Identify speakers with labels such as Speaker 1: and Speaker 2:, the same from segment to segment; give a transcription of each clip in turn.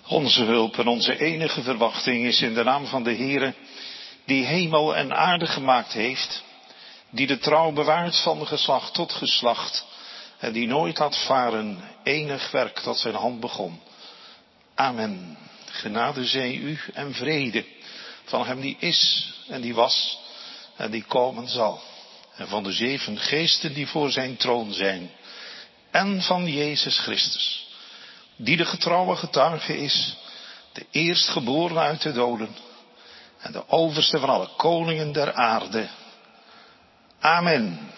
Speaker 1: Onze hulp en onze enige verwachting is in de naam van de Heere, die hemel en aarde gemaakt heeft, die de trouw bewaart van geslacht tot geslacht en die nooit laat varen enig werk dat zijn hand begon. Amen. Genade zij u en vrede van hem die is en die was en die komen zal. En van de 7 geesten die voor zijn troon zijn. En van Jezus Christus, die de getrouwe getuige is, de eerstgeboren uit de doden en de overste van alle koningen der aarde. Amen.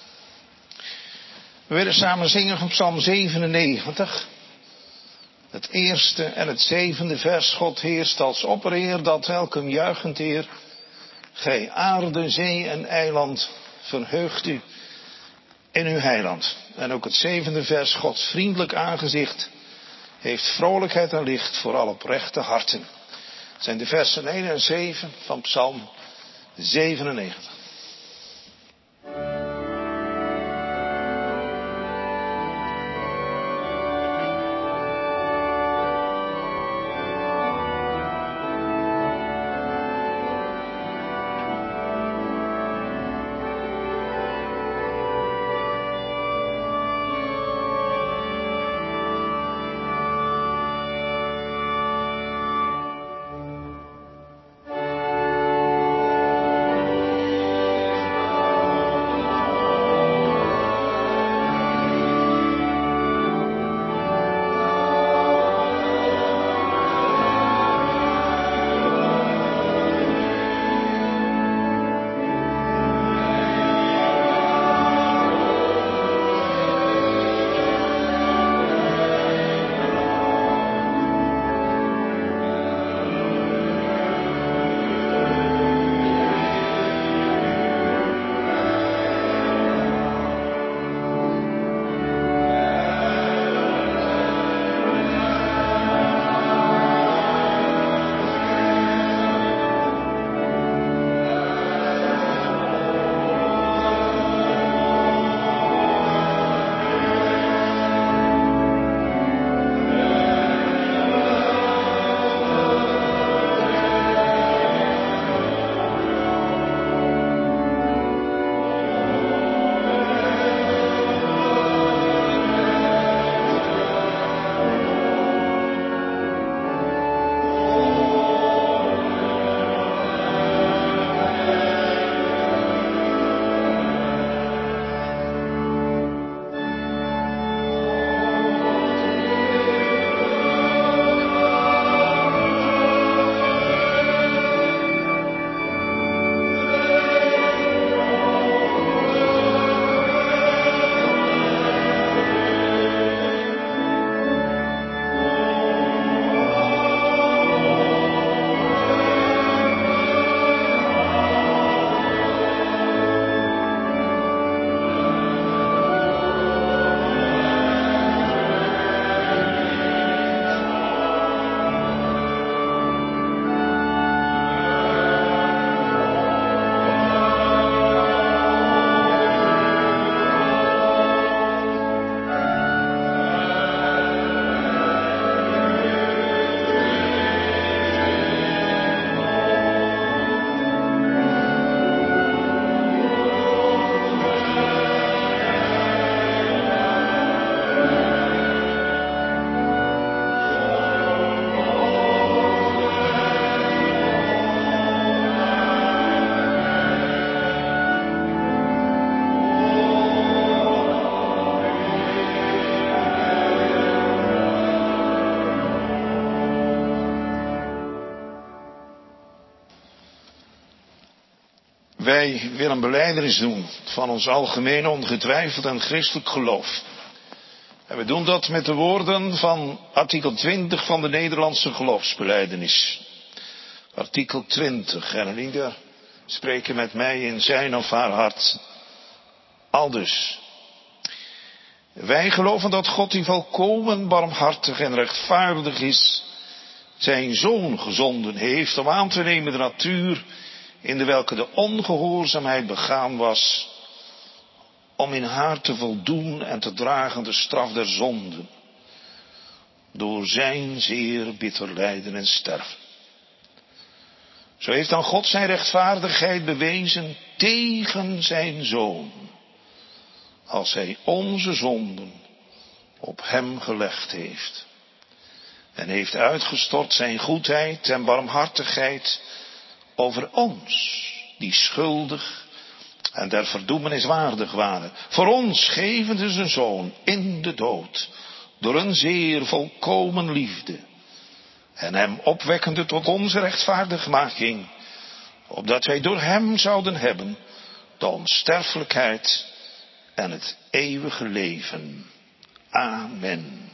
Speaker 1: We willen samen zingen van Psalm 97. Het eerste en het 7e vers. God heerst als oppereer, dat welkom juichend eer. Gij aarde, zee en eiland, verheugt u in uw heiland. En ook het 7e vers. Gods vriendelijk aangezicht heeft vrolijkheid en licht voor alle oprechte harten. Het zijn de versen 1 en 7 van Psalm 97. Wij willen belijdenis doen van ons algemeen ongetwijfeld en christelijk geloof. En we doen dat met de woorden van artikel 20 van de Nederlandse geloofsbelijdenis. Artikel 20. En een ieder spreken met mij in zijn of haar hart. Aldus. Wij geloven dat God die volkomen barmhartig en rechtvaardig is, zijn Zoon gezonden heeft om aan te nemen de natuur in de welke de ongehoorzaamheid begaan was, om in haar te voldoen en te dragen de straf der zonden. door zijn zeer bitter lijden en sterven. Zo heeft dan God zijn rechtvaardigheid bewezen tegen zijn Zoon, als hij onze zonden op hem gelegd heeft. En heeft uitgestort zijn goedheid en barmhartigheid over ons, die schuldig en der verdoemenis waardig waren. Voor ons gevende zijn Zoon in de dood, door een zeer volkomen liefde. En hem opwekkende tot onze rechtvaardigmaking, opdat wij door hem zouden hebben de onsterfelijkheid en het eeuwige leven. Amen.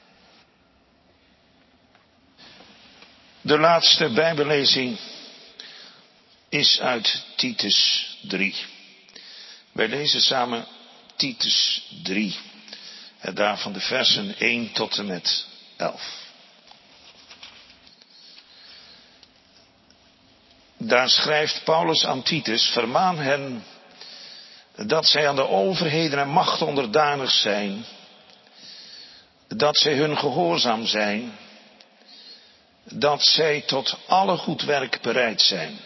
Speaker 1: De laatste Bijbellezing is uit Titus 3. Wij lezen samen Titus 3. En daarvan de versen 1 tot en met 11. Daar schrijft Paulus aan Titus: vermaan hen dat zij aan de overheden en machten onderdanig zijn, dat zij hun gehoorzaam zijn, dat zij tot alle goed werk bereid zijn,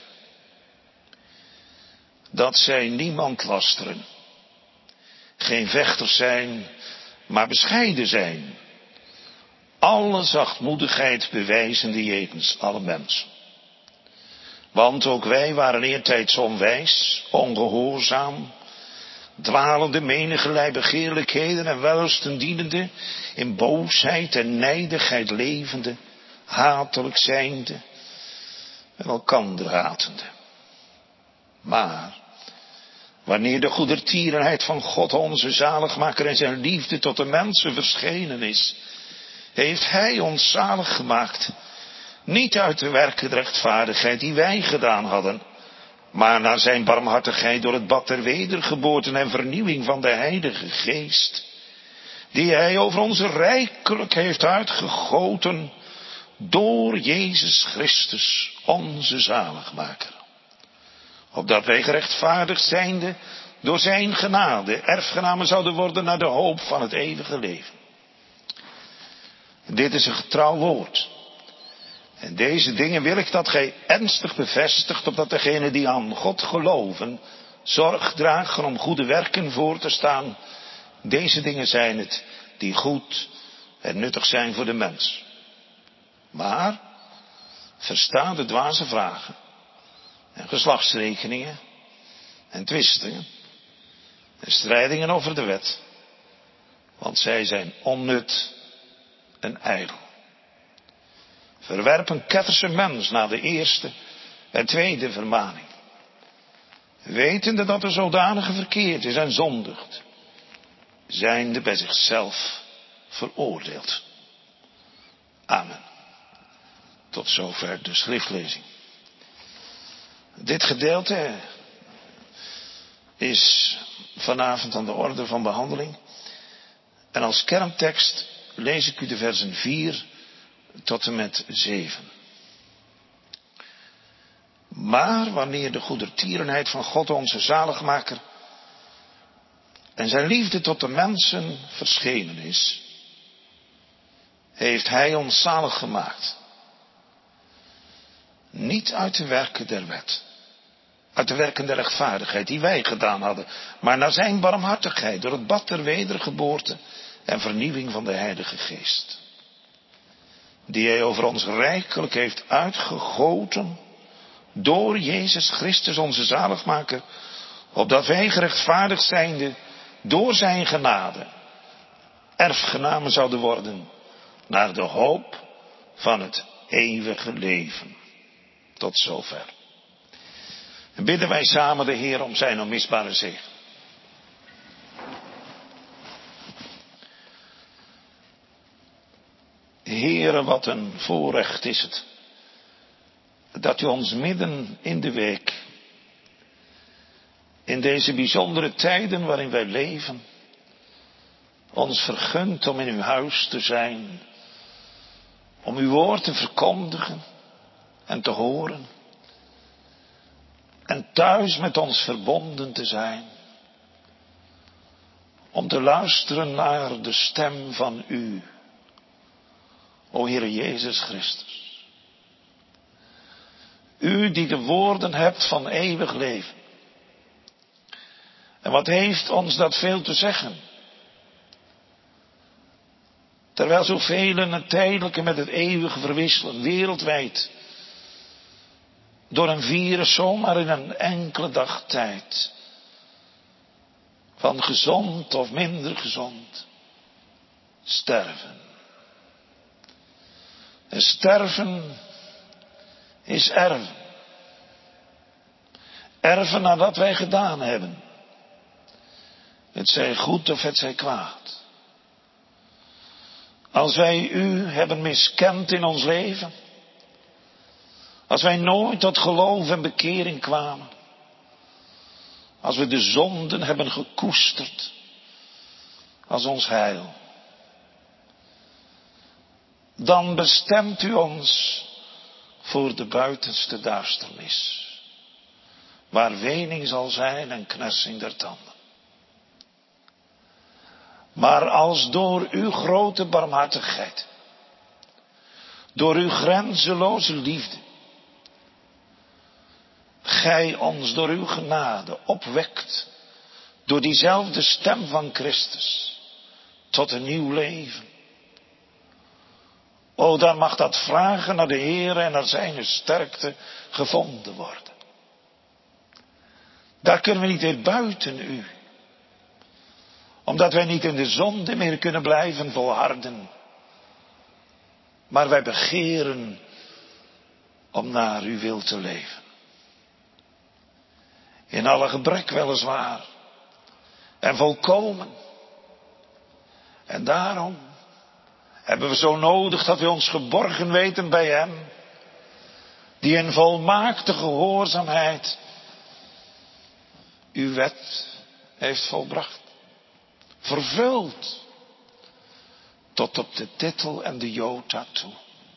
Speaker 1: dat zij niemand lasteren, geen vechters zijn, maar bescheiden zijn, alle zachtmoedigheid bewijzende jegens alle mensen. Want ook wij waren eertijds onwijs, ongehoorzaam, dwalende menigerlei begeerlijkheden en wellusten dienende, in boosheid en nijdigheid levende, hatelijk zijnde en elkander hatende. Maar wanneer de goedertierenheid van God onze zaligmaker en zijn liefde tot de mensen verschenen is, heeft hij ons zalig gemaakt, niet uit de werken der rechtvaardigheid die wij gedaan hadden, maar naar zijn barmhartigheid door het bad der wedergeboorte en vernieuwing van de Heilige Geest, die hij over ons rijkelijk heeft uitgegoten door Jezus Christus, onze zaligmaker. Opdat wij gerechtvaardigd zijnde door zijn genade erfgenamen zouden worden naar de hoop van het eeuwige leven. Dit is een getrouw woord. En deze dingen wil ik dat gij ernstig bevestigt, opdat degenen die aan God geloven zorg dragen om goede werken voor te staan. Deze dingen zijn het die goed en nuttig zijn voor de mens. Maar versta de dwaze vragen en geslachtsrekeningen en twistingen en strijdingen over de wet, want zij zijn onnut en ijdel. Verwerp een ketterse mens na de eerste en tweede vermaning, wetende dat de zodanige verkeerd is en zondigt, zijnde bij zichzelf veroordeeld. Amen. Tot zover de schriftlezing. Dit gedeelte is vanavond aan de orde van behandeling. En als kerntekst lees ik u de versen 4 tot en met 7. Maar wanneer de goedertierenheid van God onze zaligmaker en zijn liefde tot de mensen verschenen is, heeft hij ons zalig gemaakt. Niet uit de werken der wet, uit de werken der rechtvaardigheid die wij gedaan hadden, maar naar zijn barmhartigheid door het bad der wedergeboorte en vernieuwing van de Heilige Geest, die hij over ons rijkelijk heeft uitgegoten door Jezus Christus onze zaligmaker, opdat wij gerechtvaardigd zijnde door zijn genade erfgenamen zouden worden naar de hoop van het eeuwige leven. Tot zover. En bidden wij samen de Heer om zijn onmisbare zegen. Heere, wat een voorrecht is het, dat u ons midden in de week, in deze bijzondere tijden waarin wij leven, ons vergunt om in uw huis te zijn, om uw woord te verkondigen en te horen, en thuis met ons verbonden te zijn, om te luisteren naar de stem van u, O Heere Jezus Christus. U die de woorden hebt van eeuwig leven. En wat heeft ons dat veel te zeggen? Terwijl zoveel het tijdelijke met het eeuwige verwisselen, wereldwijd. Door een virus zomaar in een enkele dag tijd. Van gezond of minder gezond. Sterven. En sterven is erven. Erven nadat wij gedaan hebben. Het zij goed of het zij kwaad. Als wij u hebben miskend in ons leven. Als wij nooit tot geloof en bekering kwamen. Als we de zonden hebben gekoesterd. Als ons heil. Dan bestemt u ons voor de buitenste duisternis. Waar wening zal zijn en knersing der tanden. Maar als door uw grote barmhartigheid. Door uw grenzeloze liefde. Gij ons door uw genade opwekt. Door diezelfde stem van Christus. Tot een nieuw leven. O, dan mag dat vragen naar de Heere en naar zijn sterkte gevonden worden. Daar kunnen we niet weer buiten u. Omdat wij niet in de zonde meer kunnen blijven volharden. Maar wij begeren om naar uw wil te leven. In alle gebrek weliswaar. En volkomen. En daarom hebben we zo nodig dat we ons geborgen weten bij hem. Die in volmaakte gehoorzaamheid uw wet heeft volbracht. Vervuld. Tot op de titel en de jota toe.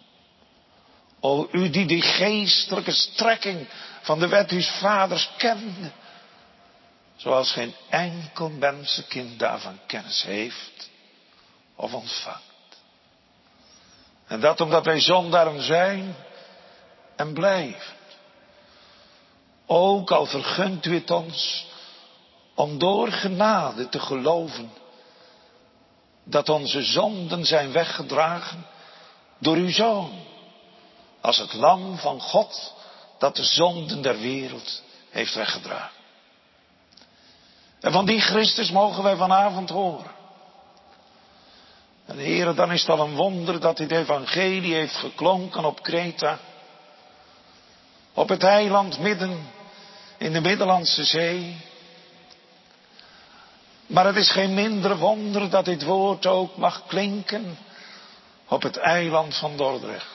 Speaker 1: O u die die geestelijke strekking van de wet uws vaders kende. Zoals geen enkel mensenkind daarvan kennis heeft of ontvangt. En dat omdat wij zondaren zijn en blijven. Ook al vergunt u het ons om door genade te geloven dat onze zonden zijn weggedragen door uw Zoon. Als het lam van God dat de zonden der wereld heeft weggedragen. En van die Christus mogen wij vanavond horen. En Heere, dan is het al een wonder dat dit evangelie heeft geklonken op Kreta. Op het eiland midden in de Middellandse Zee. Maar het is geen minder wonder dat dit woord ook mag klinken op het eiland van Dordrecht.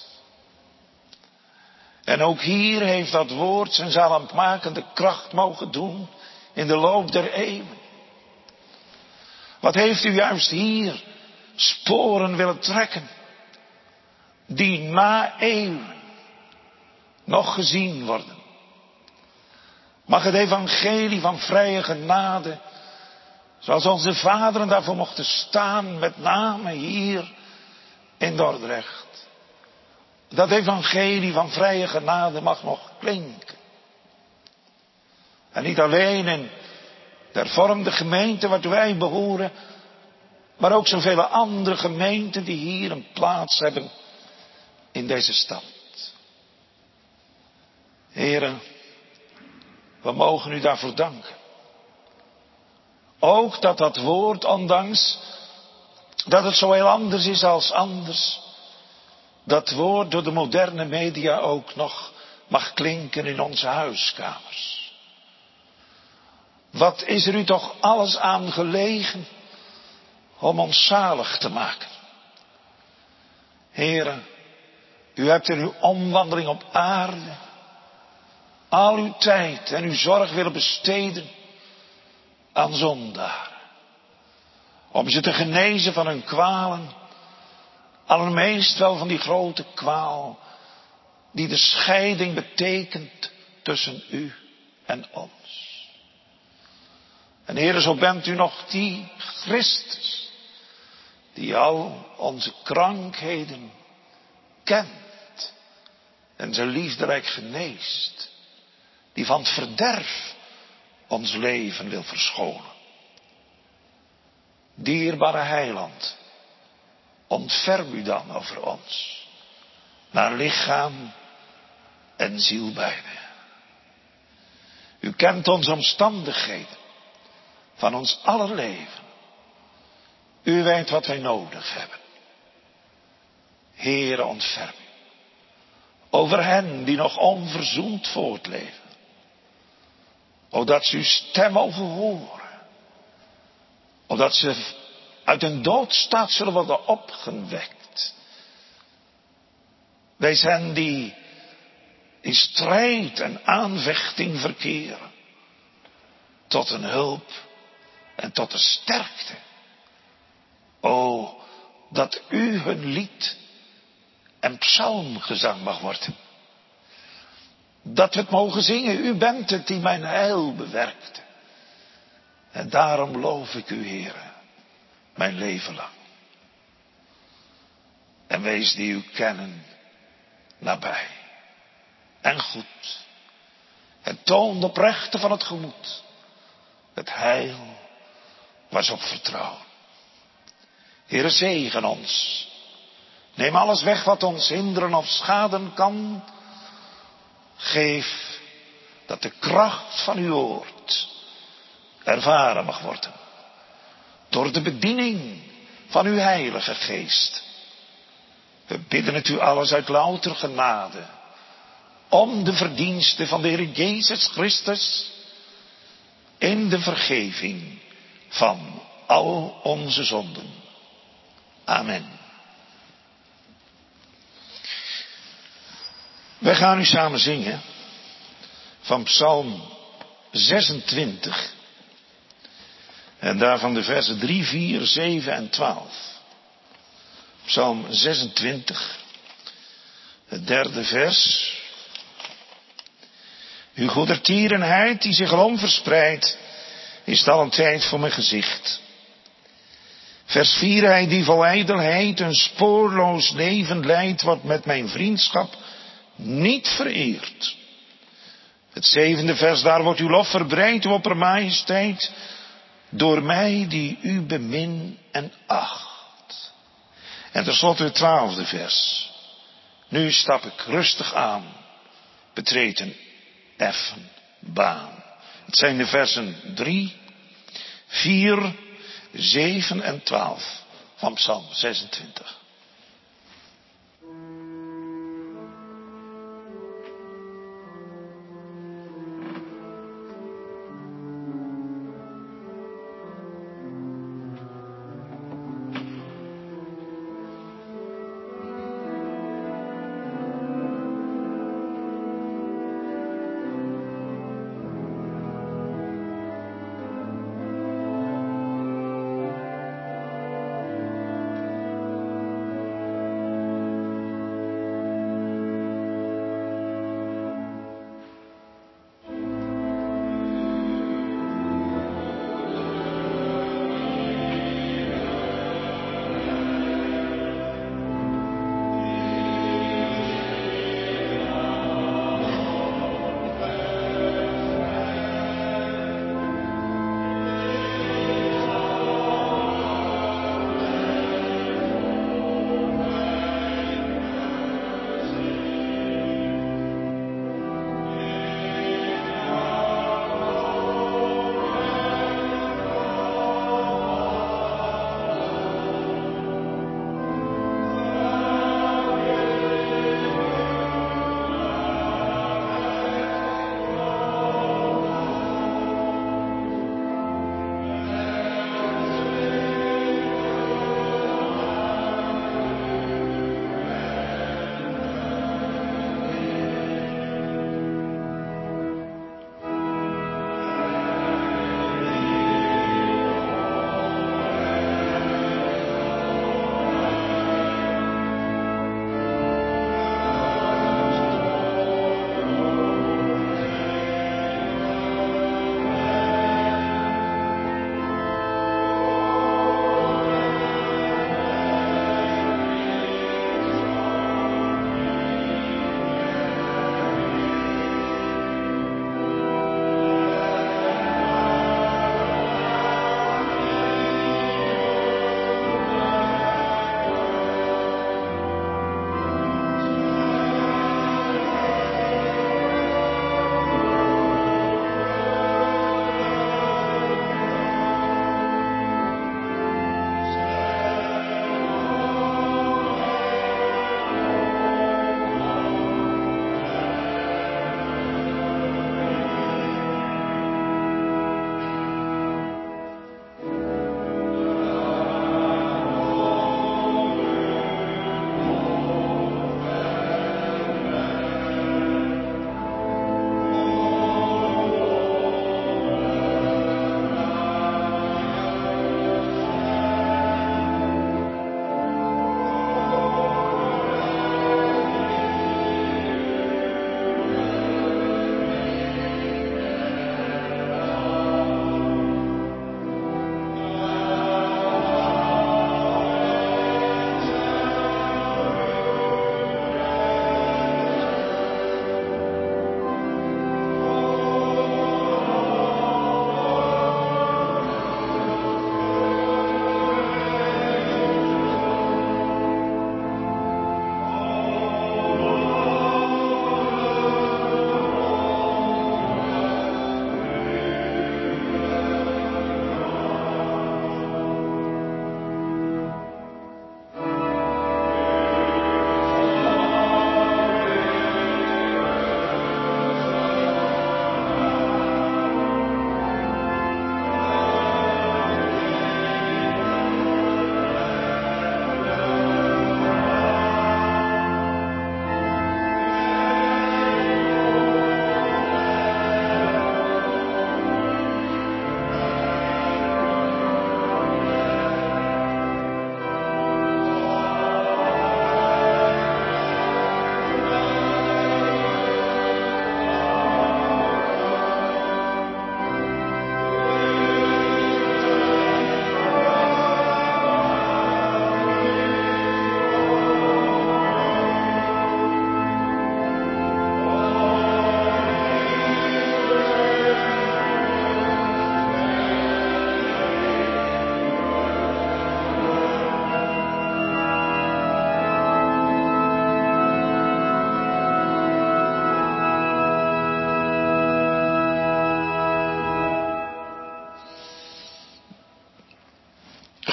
Speaker 1: En ook hier heeft dat woord zijn zaligmakende kracht mogen doen in de loop der eeuwen. Wat heeft u juist hier sporen willen trekken, die na eeuwen nog gezien worden. Mag het evangelie van vrije genade, zoals onze vaderen daarvoor mochten staan, met name hier in Dordrecht. Dat evangelie van vrije genade mag nog klinken. En niet alleen in de hervormde gemeente waartoe wij behoren, maar ook zoveel andere gemeenten die hier een plaats hebben in deze stad. Heren, we mogen u daarvoor danken. Ook dat dat woord, ondanks dat het zo heel anders is als anders, dat woord door de moderne media ook nog mag klinken in onze huiskamers. Wat is er u toch alles aan gelegen om ons zalig te maken. Heere, u hebt in uw omwandeling op aarde al uw tijd en uw zorg willen besteden aan zondaren. Om ze te genezen van hun kwalen. Allermeest wel van die grote kwaal die de scheiding betekent tussen u en ons. En Heere, zo bent u nog die Christus die al onze krankheden kent en zijn liefderijk geneest, die van het verderf ons leven wil verschonen. Dierbare Heiland, ontferm u dan over ons, naar lichaam en ziel beide. U kent onze omstandigheden van ons aller leven. U weet wat wij nodig hebben. Heere, ontferm u over hen die nog onverzoend voortleven. Opdat ze uw stem mogen horen. Opdat ze uit een doodstaat zullen worden opgewekt. Wij zijn die in strijd en aanvechting verkeren. Tot een hulp en tot de sterkte. O, dat u hun lied en psalmgezang mag worden. Dat we het mogen zingen, u bent het die mijn heil bewerkte. En daarom loof ik u, Heere, mijn leven lang. En wees die u kennen nabij. En goed. En toon de oprechte van het gemoed. Het heil waar ze op vertrouwen. Heere, zegen ons. Neem alles weg wat ons hinderen of schaden kan. Geef dat de kracht van uw woord ervaren mag worden. Door de bediening van uw Heilige Geest. We bidden het u alles uit louter genade. Om de verdienste van de Heer Jezus Christus. In de vergeving van al onze zonden. Amen. Wij gaan nu samen zingen van Psalm 26. En daarvan de versen 3, 4, 7 en 12. Psalm 26, het derde vers. Uw goedertierenheid die zich alom verspreidt, is al een tijd voor mijn gezicht. Vers 4, hij die vol ijdelheid een spoorloos leven leidt, wordt met mijn vriendschap niet vereerd. Het 7e vers, daar wordt uw lof verbreid, uw oppermajesteit, door mij die u bemin en acht. En tenslotte het 12e vers. Nu stap ik rustig aan, betreed een effen baan. Het zijn de versen 3, 4, 7 en 12 van Psalm 26.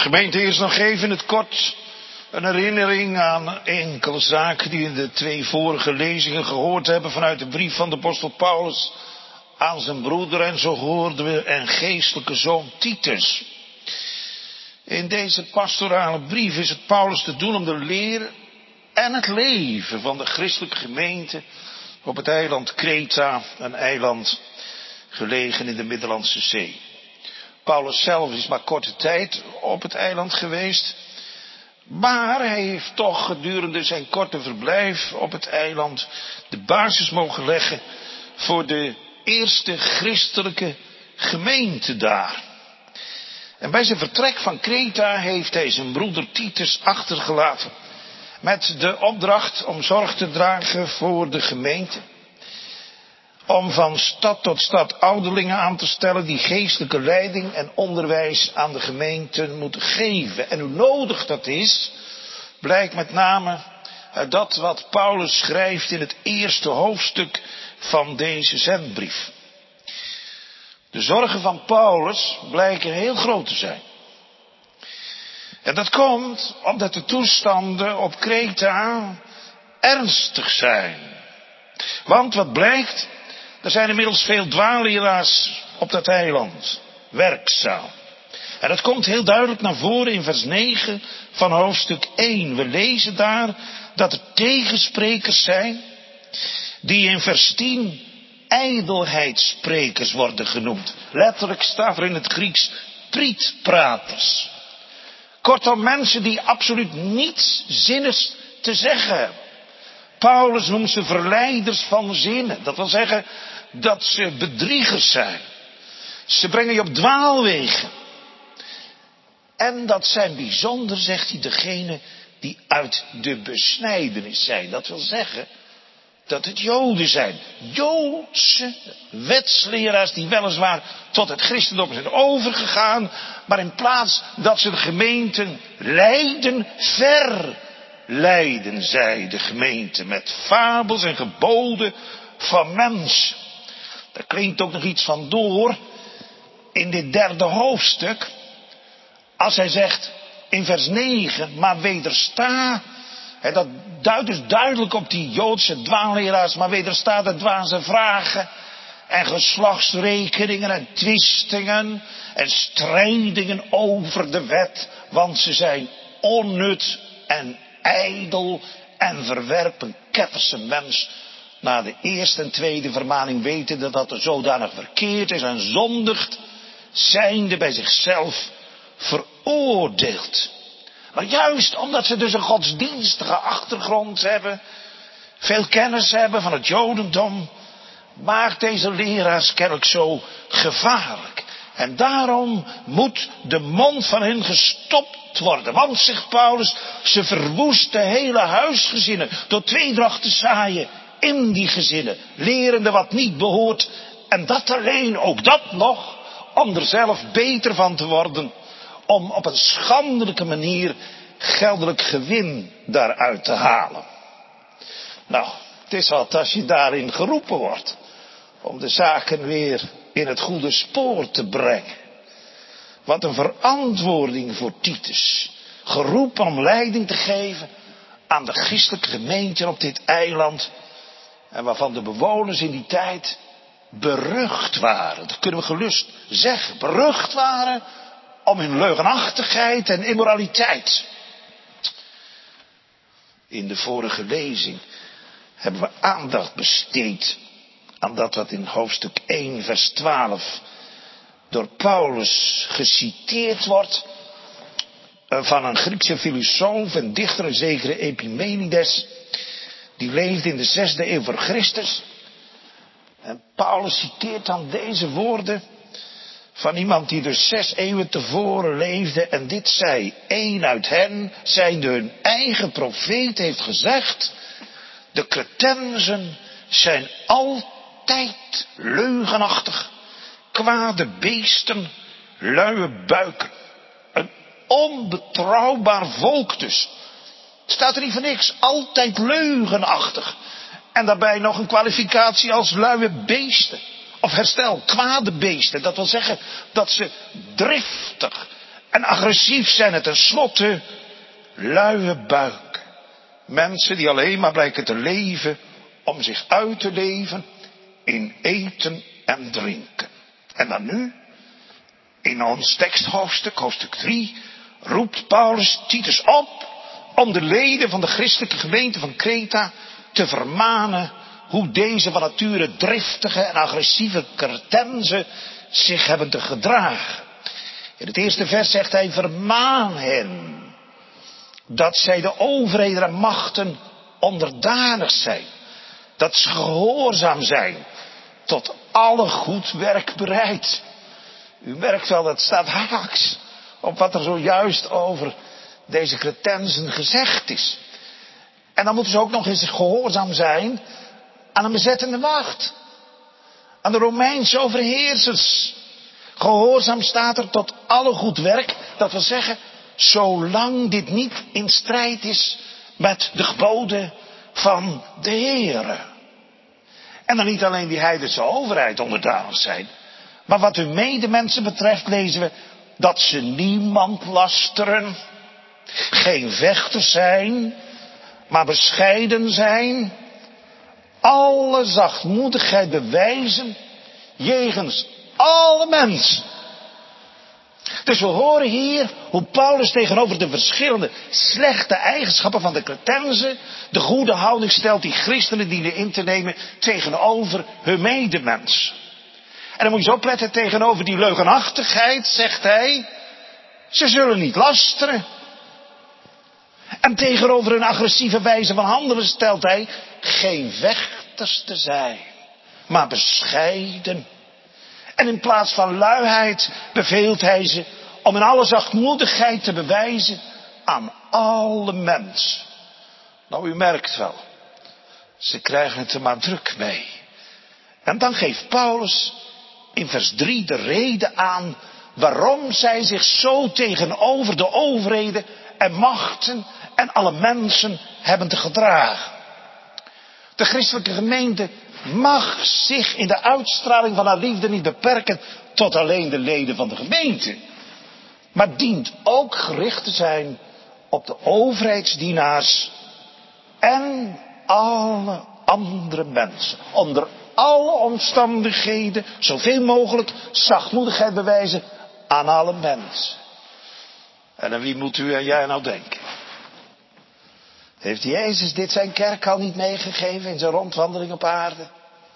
Speaker 1: Gemeente, eerst nog even in het kort een herinnering aan enkele zaken die in de 2 vorige lezingen gehoord hebben vanuit de brief van de apostel Paulus aan zijn broeder, en zo hoorden we, en geestelijke zoon Titus. In deze pastorale brief is het Paulus te doen om de leer en het leven van de christelijke gemeente op het eiland Kreta, een eiland gelegen in de Middellandse Zee. Paulus zelf is maar korte tijd op het eiland geweest, maar hij heeft toch gedurende zijn korte verblijf op het eiland de basis mogen leggen voor de eerste christelijke gemeente daar. En bij zijn vertrek van Kreta heeft hij zijn broeder Titus achtergelaten met de opdracht om zorg te dragen voor de gemeente. Om van stad tot stad ouderlingen aan te stellen die geestelijke leiding en onderwijs aan de gemeenten moeten geven. En hoe nodig dat is, blijkt met name uit dat wat Paulus schrijft in het eerste hoofdstuk van deze zendbrief. De zorgen van Paulus blijken heel groot te zijn. En dat komt omdat de toestanden op Kreta ernstig zijn. Want wat blijkt, er zijn inmiddels veel dwaaleraars op dat eiland werkzaam. En dat komt heel duidelijk naar voren in vers 9 van hoofdstuk 1. We lezen daar dat er tegensprekers zijn die in vers 10 ijdelheidssprekers worden genoemd. Letterlijk staat er in het Grieks prietpraters. Kortom, mensen die absoluut niets zinnigs te zeggen hebben. Paulus noemt ze verleiders van zinnen. Dat wil zeggen dat ze bedriegers zijn. Ze brengen je op dwaalwegen. En dat zijn bijzonder, zegt hij, degenen die uit de besnijdenis zijn. Dat wil zeggen dat het Joden zijn. Joodse wetsleraars die weliswaar tot het christendom zijn overgegaan, maar in plaats dat ze de gemeenten leiden, verleiden zij de gemeente met fabels en geboden van mensen. Daar klinkt ook nog iets van door in dit 3e hoofdstuk. Als hij zegt in vers 9, maar wedersta. Dat duidt dus duidelijk op die Joodse dwaalleraars, maar wedersta de dwaze vragen en geslachtsrekeningen en twistingen en strijdingen over de wet, want ze zijn onnut en ijdel en verwerpen ketterse mens. Na de eerste en tweede vermaning wetende dat er zodanig verkeerd is en zondigt, zijnde bij zichzelf veroordeeld. Maar juist omdat ze dus een godsdienstige achtergrond hebben, veel kennis hebben van het Jodendom, maakt deze leraars kennelijk zo gevaarlijk. En daarom moet de mond van hen gestopt worden. Want, zegt Paulus, ze verwoesten hele huisgezinnen door tweedracht te zaaien in die gezinnen, lerende wat niet behoort. En dat alleen, ook dat nog, om er zelf beter van te worden, om op een schandelijke manier geldelijk gewin daaruit te halen. Nou, het is wat als je daarin geroepen wordt om de zaken weer in het goede spoor te brengen. Wat een verantwoording voor Titus. Geroepen om leiding te geven aan de christelijke gemeente op dit eiland. En waarvan de bewoners in die tijd berucht waren. Dat kunnen we gerust zeggen. Berucht waren om hun leugenachtigheid en immoraliteit. In de vorige lezing hebben we aandacht besteed aan dat wat in hoofdstuk 1 vers 12 door Paulus geciteerd wordt van een Griekse filosoof en dichter, een zekere Epimenides, die leefde in de 6e eeuw voor Christus. En Paulus citeert dan deze woorden van iemand die dus 6 eeuwen tevoren leefde en dit zei: één uit hen, zijnde hun eigen profeet, heeft gezegd: de Cretensen zijn altijd leugenachtig, kwade beesten, luie buiken. Een onbetrouwbaar volk dus. Het staat er niet voor niks, altijd leugenachtig. En daarbij nog een kwalificatie als luie beesten. Of herstel, kwade beesten. Dat wil zeggen dat ze driftig en agressief zijn en tenslotte luie buik. Mensen die alleen maar blijken te leven om zich uit te leven in eten en drinken. En dan nu, in ons teksthoofdstuk, hoofdstuk 3, roept Paulus Titus op om de leden van de christelijke gemeente van Kreta te vermanen hoe deze van nature driftige en agressieve Kretenzen zich hebben te gedragen. In het eerste vers zegt hij: vermaan hen dat zij de overheden en machten onderdanig zijn, dat ze gehoorzaam zijn, tot alle goed werk bereid. U merkt wel, dat staat haaks op wat er zojuist over deze Kretenzen gezegd is. En dan moeten ze ook nog eens gehoorzaam zijn aan een bezettende macht, aan de Romeinse overheersers. Gehoorzaam staat er tot alle goed werk, dat wil zeggen, zolang dit niet in strijd is met de geboden van de Heere. En dan niet alleen die heidense overheid onderdanig zijn, maar wat hun medemensen betreft lezen we dat ze niemand lasteren, geen vechters zijn, maar bescheiden zijn, alle zachtmoedigheid bewijzen jegens alle mensen. Dus we horen hier hoe Paulus tegenover de verschillende slechte eigenschappen van de Kretenzen de goede houding stelt die christenen dienen in te nemen tegenover hun medemens. En dan moet je zo opletten, tegenover die leugenachtigheid zegt hij: ze zullen niet lasteren. En tegenover hun agressieve wijze van handelen stelt hij: geen vechters te zijn, maar bescheiden. En in plaats van luiheid beveelt hij ze om in alle zachtmoedigheid te bewijzen aan alle mensen. Nou, u merkt wel, ze krijgen het er maar druk mee. En dan geeft Paulus in vers 3 de reden aan waarom zij zich zo tegenover de overheden en machten en alle mensen hebben te gedragen. De christelijke gemeente mag zich in de uitstraling van haar liefde niet beperken tot alleen de leden van de gemeente, maar dient ook gericht te zijn op de overheidsdienaars en alle andere mensen. Onder alle omstandigheden zoveel mogelijk zachtmoedigheid bewijzen aan alle mensen. En aan wie moet u en jij nou denken? Heeft Jezus dit zijn kerk al niet meegegeven in zijn rondwandeling op aarde?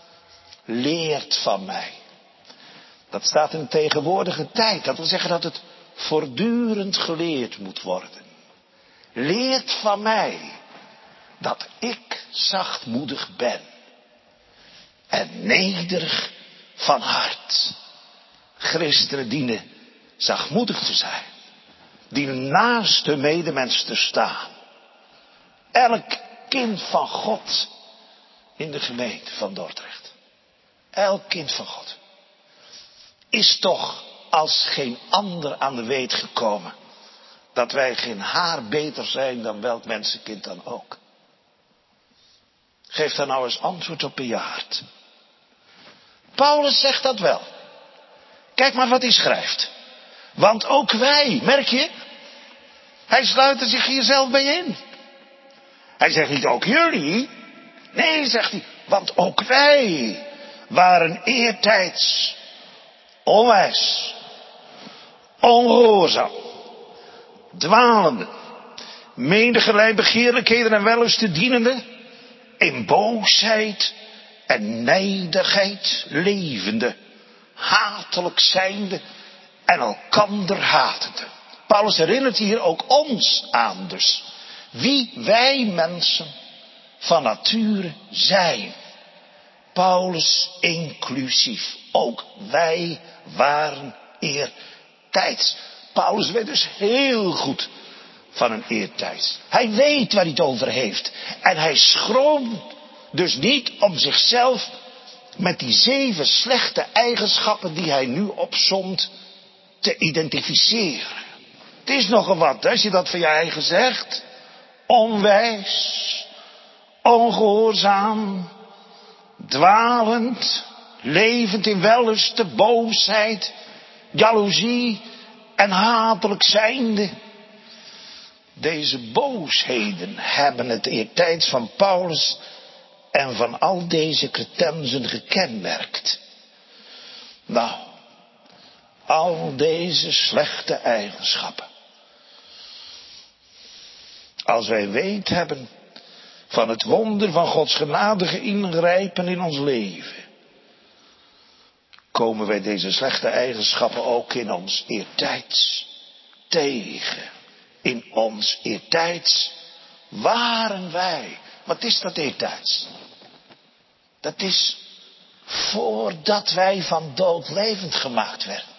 Speaker 1: Leert van mij. Dat staat in de tegenwoordige tijd. Dat wil zeggen dat het voortdurend geleerd moet worden. Leert van mij dat ik zachtmoedig ben. En nederig van hart. Christenen dienen zachtmoedig te zijn. Dienen naast hun medemens te staan. Elk kind van God in de gemeente van Dordrecht. Elk kind van God. Is toch als geen ander aan de weet gekomen. Dat wij geen haar beter zijn dan welk mensenkind dan ook. Geef daar nou eens antwoord op bejaard. Paulus zegt dat wel. Kijk maar wat hij schrijft. Want ook wij, merk je? Hij sluit er zich hier zelf bij in. Hij zegt niet ook jullie. Nee, zegt hij. Want ook wij waren eertijds onwijs, ongehoorzaam, dwalende, menigerlei begeerlijkheden en wellusten dienende, in boosheid en nijdigheid levende, hatelijk zijnde en elkander hatende. Paulus herinnert hier ook ons aan dus. Wie wij mensen van nature zijn. Paulus inclusief. Ook wij waren eertijds. Paulus weet dus heel goed van een eertijds. Hij weet waar hij het over heeft. En hij schroomt dus niet om zichzelf met die 7 slechte eigenschappen die hij nu opsomt te identificeren. Het is nogal wat als je dat van je eigen zegt. Onwijs, ongehoorzaam, dwalend, levend in wellusten, boosheid, jaloezie en hatelijk zijnde. Deze boosheden hebben het eertijds van Paulus en van al deze cretensen gekenmerkt. Nou, al deze slechte eigenschappen. Als wij weet hebben van het wonder van Gods genadige ingrijpen in ons leven, komen wij deze slechte eigenschappen ook in ons eertijds tegen. In ons eertijds waren wij. Wat is dat eertijds? Dat is voordat wij van dood levend gemaakt werden.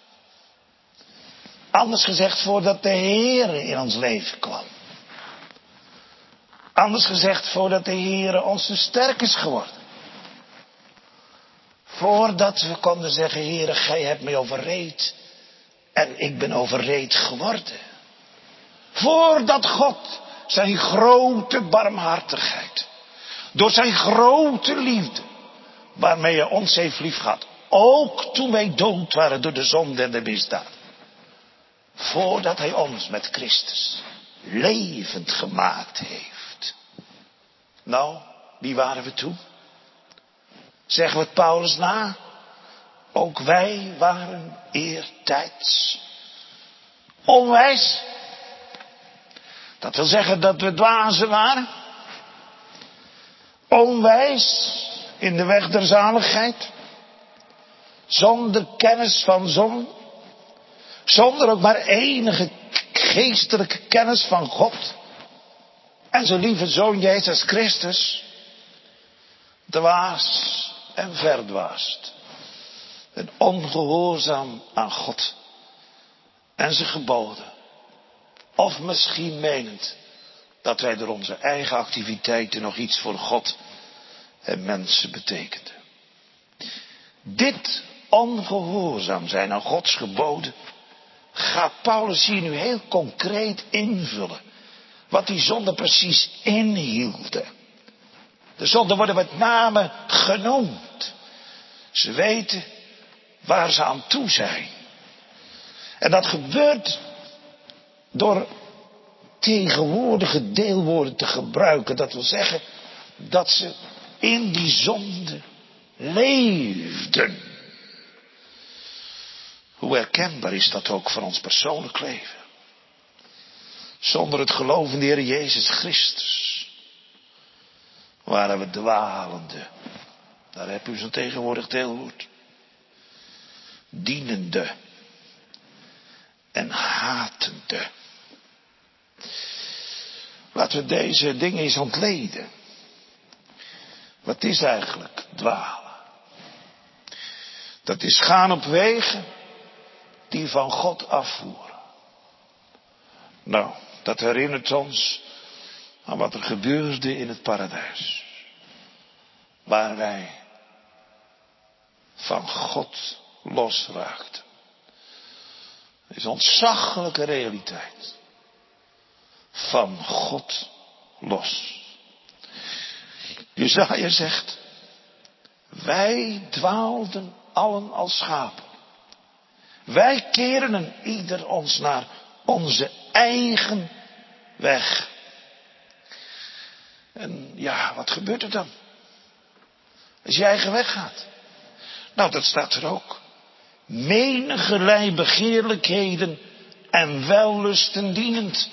Speaker 1: Anders gezegd, voordat de Heere in ons leven kwam. Anders gezegd, voordat de Heere ons te sterk is geworden. Voordat we konden zeggen, Heere, gij hebt mij overreed. En ik ben overreed geworden. Voordat God zijn grote barmhartigheid, door zijn grote liefde, waarmee hij ons heeft liefgehad, ook toen wij dood waren door de zonde en de misdaad. Voordat hij ons met Christus levend gemaakt heeft. Nou, wie waren we toen? Zeggen we het Paulus na? Ook wij waren eertijds onwijs. Dat wil zeggen dat we dwazen waren. Onwijs in de weg der zaligheid. Zonder kennis van zon. Zonder ook maar enige geestelijke kennis van God. En zijn lieve Zoon Jezus Christus. Dwaas en verdwaasd. En ongehoorzaam aan God. En zijn geboden. Of misschien menend dat wij door onze eigen activiteiten nog iets voor God en mensen betekenden. Dit ongehoorzaam zijn aan Gods geboden gaat Paulus hier nu heel concreet invullen. Wat die zonden precies inhielden. De zonden worden met name genoemd. Ze weten waar ze aan toe zijn. En dat gebeurt door tegenwoordige deelwoorden te gebruiken. Dat wil zeggen dat ze in die zonde leefden. Hoe herkenbaar is dat ook voor ons persoonlijk leven. Zonder het geloof in de Heer Jezus Christus waren we dwalende. Daar heb u zo'n tegenwoordig deelwoord. Dienende en hatende. Laten we deze dingen eens ontleden. Wat is eigenlijk dwalen? Dat is gaan op wegen die van God afvoeren. Nou, dat herinnert ons aan wat er gebeurde in het paradijs. Waar wij van God losraakten. Dat is een ontzaglijke realiteit. Van God los. Jesaja zegt, wij dwaalden allen als schapen. Wij keren een ieder ons naar onze eigen weg. En ja, wat gebeurt er dan? Als je eigen weg gaat. Nou, dat staat er ook. Menigerlei begeerlijkheden en wellusten dienend.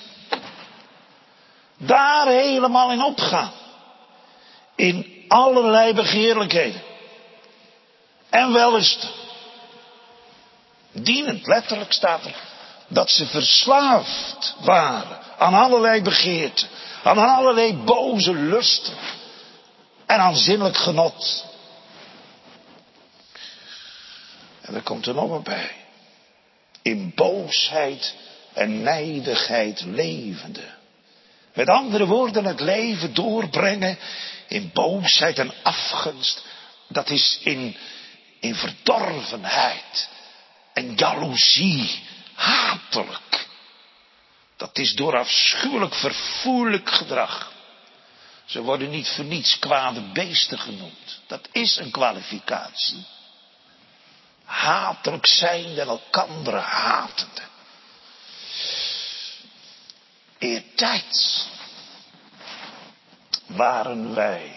Speaker 1: Daar helemaal in opgaan. In allerlei begeerlijkheden. En wellusten. Dienend, letterlijk staat er. Dat ze verslaafd waren aan allerlei begeerten. Aan allerlei boze lusten. En aan zinnelijk genot. En er komt er nog wat bij. In boosheid en nijdigheid levende. Met andere woorden, het leven doorbrengen in boosheid en afgunst. Dat is in verdorvenheid en jaloezie, hatelijk. Dat is door afschuwelijk verfoeilijk gedrag. Ze worden niet voor niets kwade beesten genoemd. Dat is een kwalificatie. Hatelijk zijnde en elkander hatende. Eertijds waren wij.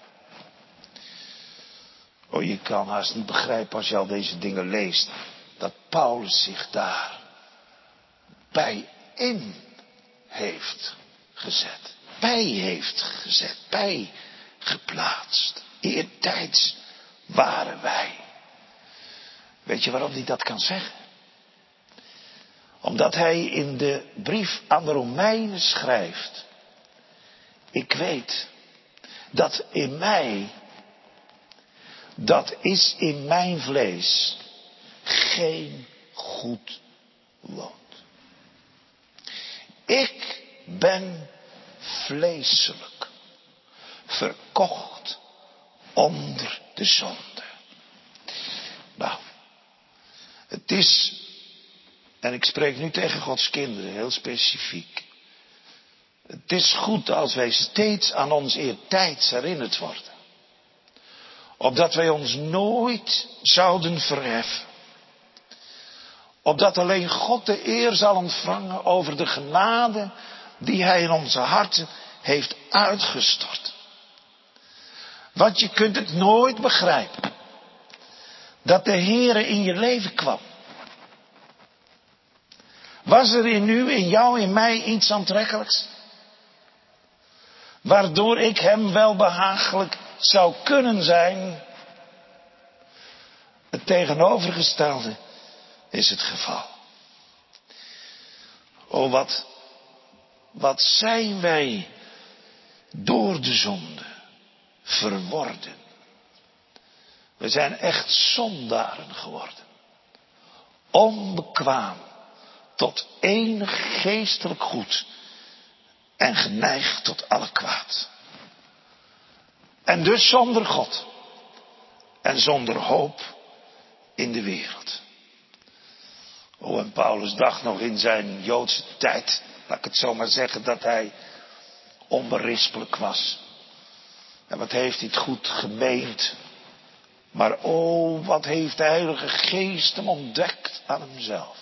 Speaker 1: Oh, je kan haast niet begrijpen als je al deze dingen leest, dat Paulus zich daar bij in heeft gezet. Bij heeft gezet, bij geplaatst. Eertijds waren wij. Weet je waarom hij dat kan zeggen? Omdat hij in de brief aan de Romeinen schrijft: ik weet dat in mij, dat is in mijn vlees, geen goed woont. Ik ben vleeselijk, verkocht onder de zonde. Nou, het is, en ik spreek nu tegen Gods kinderen heel specifiek. Het is goed als wij steeds aan ons eertijds herinnerd worden. Opdat wij ons nooit zouden verheffen. Opdat alleen God de eer zal ontvangen over de genade die Hij in onze harten heeft uitgestort. Want je kunt het nooit begrijpen. Dat de Heere in je leven kwam. Was er in u, in jou, in mij iets aantrekkelijks? Waardoor ik hem wel behagelijk zou kunnen zijn. Het tegenovergestelde is het geval. Oh, wat zijn wij door de zonde verworden. We zijn echt zondaren geworden. Onbekwaam tot enig geestelijk goed en geneigd tot alle kwaad. En dus zonder God en zonder hoop in de wereld. Oh, en Paulus dacht nog in zijn Joodse tijd, laat ik het zo maar zeggen, dat hij onberispelijk was. En wat heeft hij het goed gemeend. Maar oh, wat heeft de Heilige Geest hem ontdekt aan hemzelf.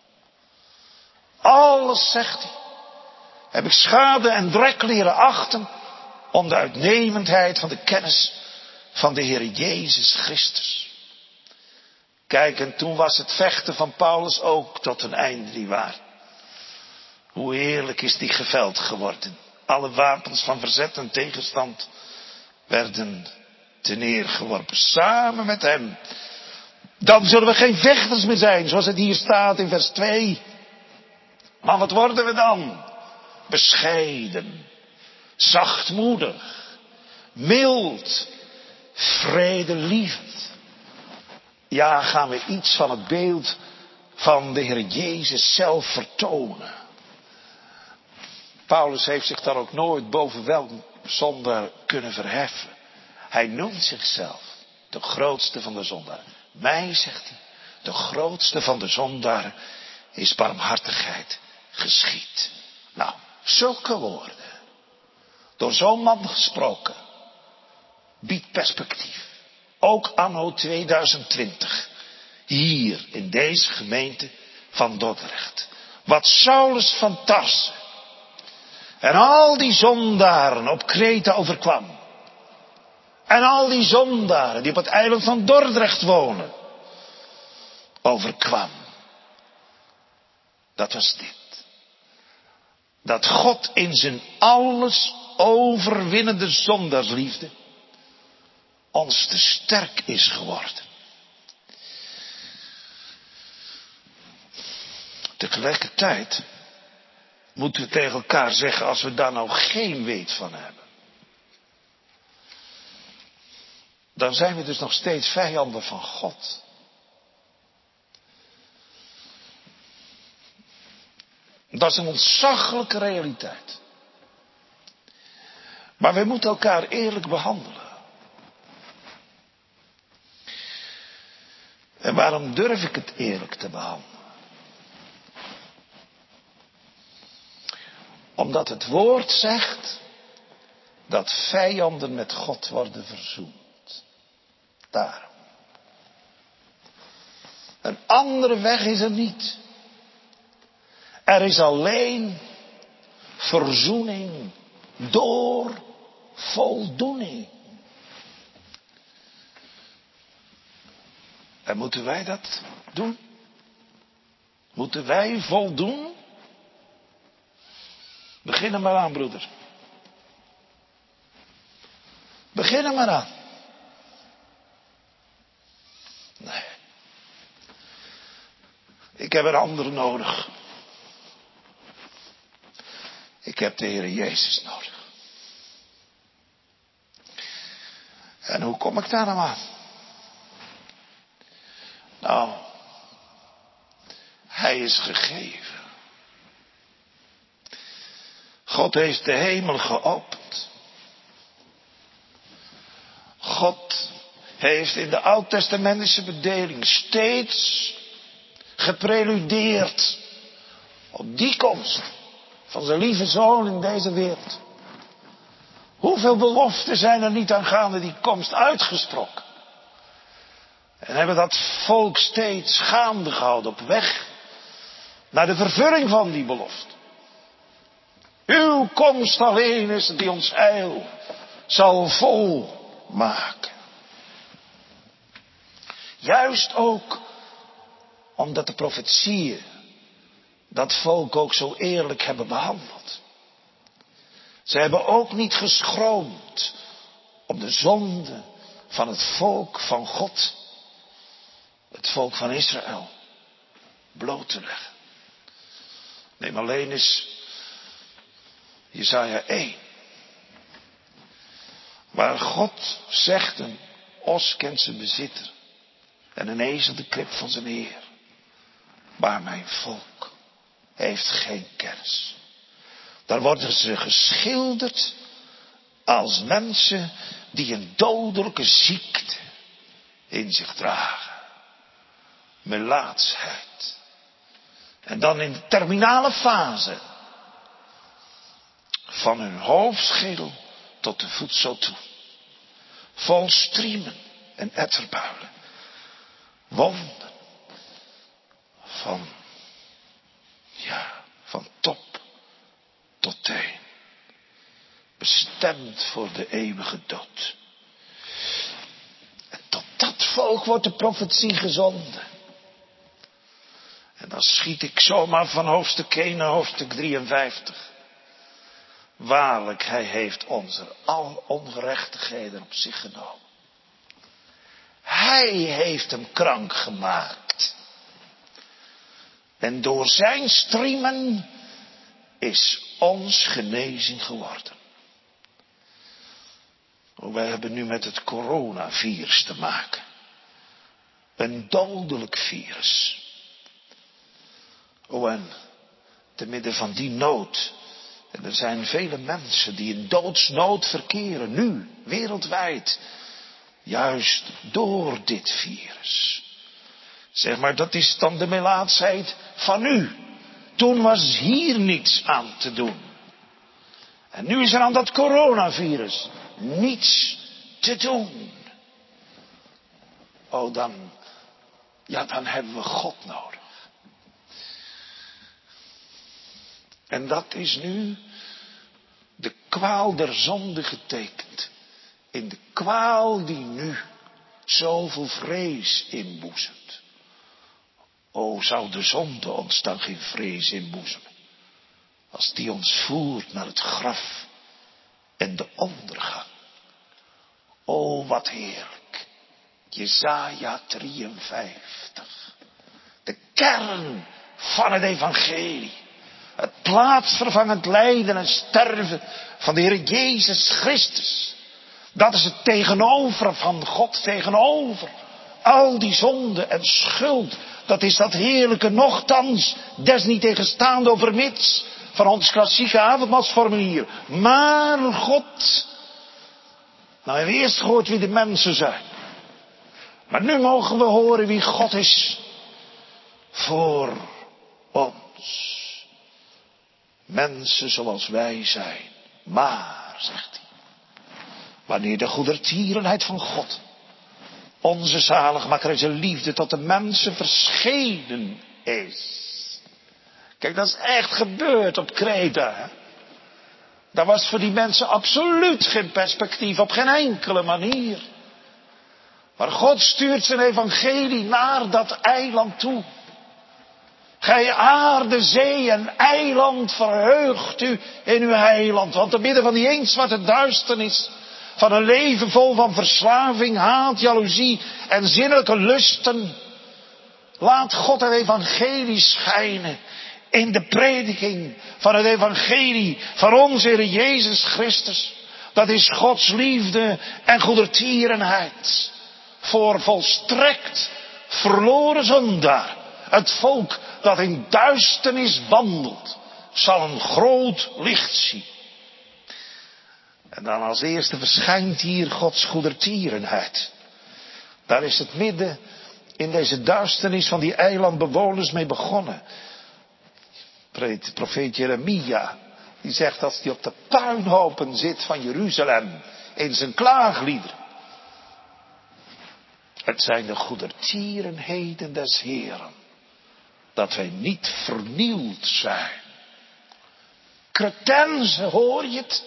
Speaker 1: Alles, zegt hij, heb ik schade en drek leren achten om de uitnemendheid van de kennis van de Heer Jezus Christus. Kijk, en toen was het vechten van Paulus ook tot een einde niet waar. Hoe heerlijk is die geveld geworden. Alle wapens van verzet en tegenstand werden teneergeworpen. Samen met hem. Dan zullen we geen vechters meer zijn, zoals het hier staat in vers 2. Maar wat worden we dan? Bescheiden, zachtmoedig, mild, vredelievend. Ja, gaan we iets van het beeld van de Heer Jezus zelf vertonen. Paulus heeft zich daar ook nooit boven welk zondaar kunnen verheffen. Hij noemt zichzelf de grootste van de zondaren. Mij, zegt hij, de grootste van de zondaren is barmhartigheid geschied. Nou, zulke woorden, door zo'n man gesproken, biedt perspectief. Ook anno 2020, hier in deze gemeente van Dordrecht. Wat Saulus van Tarse en al die zondaren op Kreta overkwam. En al die zondaren die op het eiland van Dordrecht wonen, overkwam. Dat was dit. Dat God in zijn alles overwinnende zondaarsliefde ons te sterk is geworden. Tegelijkertijd moeten we tegen elkaar zeggen, als we daar nou geen weet van hebben, dan zijn we dus nog steeds vijanden van God. Dat is een ontzaglijke realiteit. Maar we moeten elkaar eerlijk behandelen. En waarom durf ik het eerlijk te behandelen? Omdat het woord zegt dat vijanden met God worden verzoend. Daarom. Een andere weg is er niet. Er is alleen verzoening door voldoening. En moeten wij dat doen? Moeten wij voldoen? Begin er maar aan, broeder. Begin er maar aan. Nee. Ik heb een ander nodig. Ik heb de Heer Jezus nodig. En hoe kom ik daar nou aan? Nou, Hij is gegeven. God heeft de hemel geopend. God heeft in de oud-testamentische bedeling steeds gepreludeerd op die komst van zijn lieve zoon in deze wereld. Hoeveel beloften zijn er niet aangaande die komst uitgesproken? En hebben dat volk steeds gaande gehouden op weg naar de vervulling van die belofte. Uw komst alleen is het die ons heil zal volmaken. Juist ook omdat de profetieën dat volk ook zo eerlijk hebben behandeld. Ze hebben ook niet geschroomd om de zonde van het volk van God, het volk van Israël, bloot te leggen. Neem alleen eens Jesaja 1. Waar God zegt, een os kent zijn bezitter en een ezel de krib van zijn heer. Maar mijn volk heeft geen kennis. Daar worden ze geschilderd als mensen die een dodelijke ziekte in zich dragen. Melaatsheid. En dan in de terminale fase van hun hoofdschedel tot de voetzool toe. Vol striemen en etterbuilen. Wonden. Van top tot teen. Bestemd voor de eeuwige dood. En tot dat volk wordt de profetie gezonden. En dan schiet ik zomaar van hoofdstuk 1 naar hoofdstuk 53. Waarlijk, hij heeft onze al ongerechtigheden op zich genomen. Hij heeft hem krank gemaakt. En door zijn striemen is ons genezing geworden. Wij hebben nu met het coronavirus te maken. Een dodelijk virus. En te midden van die nood. En er zijn vele mensen die in doodsnood verkeren. Nu, wereldwijd. Juist door dit virus. Zeg maar, dat is dan de melaatsheid van nu. Toen was hier niets aan te doen. En nu is er aan dat coronavirus niets te doen. Dan hebben we God nodig. En dat is nu de kwaal der zonde getekend. In de kwaal die nu zoveel vrees inboezemt. Zou de zonde ons dan geen vrees inboezemen? Als die ons voert naar het graf en de ondergang. Wat heerlijk. Jesaja 53. De kern van het evangelie. Het plaatsvervangend lijden en sterven van de Heer Jezus Christus. Dat is het tegenover van God, tegenover al die zonde en schuld. Dat is dat heerlijke nochtans, desniettegenstaande overmits van ons klassieke avondmaalsformulier. Maar God, nou hebben we eerst gehoord wie de mensen zijn. Maar nu mogen we horen wie God is voor ons. Mensen zoals wij zijn. Maar, zegt hij, wanneer de goedertierenheid van God, onze zaligmaker en zijn liefde tot de mensen verschenen is. Kijk, dat is echt gebeurd op Kreta. Hè? Daar was voor die mensen absoluut geen perspectief, op geen enkele manier. Maar God stuurt zijn evangelie naar dat eiland toe. Gij aarde, zee en eiland, verheugt u in uw heiland. Want te midden van die eenzwarte duisternis, van een leven vol van verslaving, haat, jaloezie en zinnelijke lusten, laat God het evangelie schijnen in de prediking van het evangelie van onze Heer Jezus Christus. Dat is Gods liefde en goedertierenheid voor volstrekt verloren zondaar. Het volk dat in duisternis wandelt, zal een groot licht zien. En dan als eerste verschijnt hier Gods goedertierenheid. Daar is het midden in deze duisternis van die eilandbewoners mee begonnen. Profeet Jeremia, die zegt als hij op de puinhopen zit van Jeruzalem, in zijn klaagliederen. Het zijn de goedertierenheden des Heeren, dat wij niet vernield zijn. Cretense, hoor je het?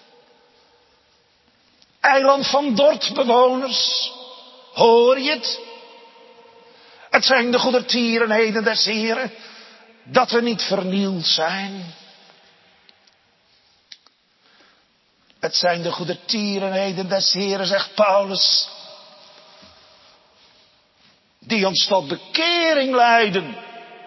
Speaker 1: Eiland van Dortbewoners, hoor je het? Het zijn de goedertierenheden des Heeren, dat we niet vernield zijn. Het zijn de goedertierenheden des Heeren, zegt Paulus, die ons tot bekering leiden.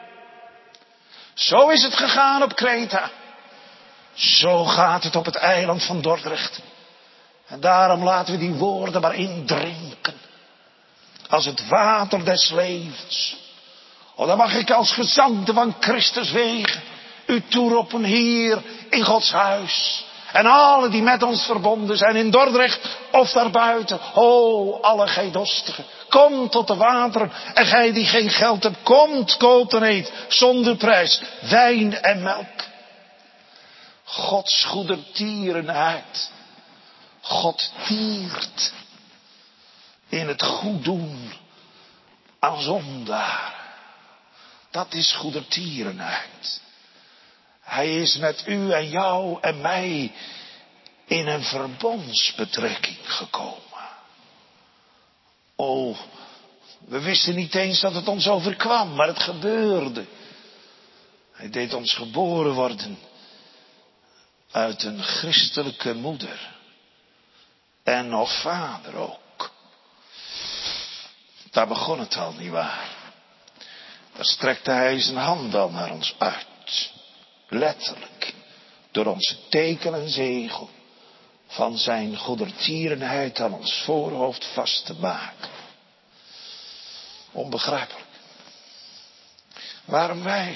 Speaker 1: Zo is het gegaan op Kreta. Zo gaat het op het eiland van Dordrecht. En daarom laten we die woorden maar indrinken. Als het water des levens. Oh, dan mag ik als gezanten van Christus wegen u toeroepen hier in Gods huis. En alle die met ons verbonden zijn in Dordrecht of daarbuiten. O, alle gij dorstigen, kom tot de wateren. En gij die geen geld hebt, komt, koopt en eet zonder prijs wijn en melk. Gods goedertierenheid. God tiert in het goed doen aan zondaar. Dat is goedertierenheid. Hij is met u en jou en mij in een verbondsbetrekking gekomen. Oh, we wisten niet eens dat het ons overkwam, maar het gebeurde. Hij deed ons geboren worden uit een christelijke moeder. En nog vader ook. Daar begon het al, nietwaar? Daar strekte hij zijn hand al naar ons uit. Letterlijk. Door onze teken en zegel van zijn goedertierenheid aan ons voorhoofd vast te maken. Onbegrijpelijk. Waarom wij?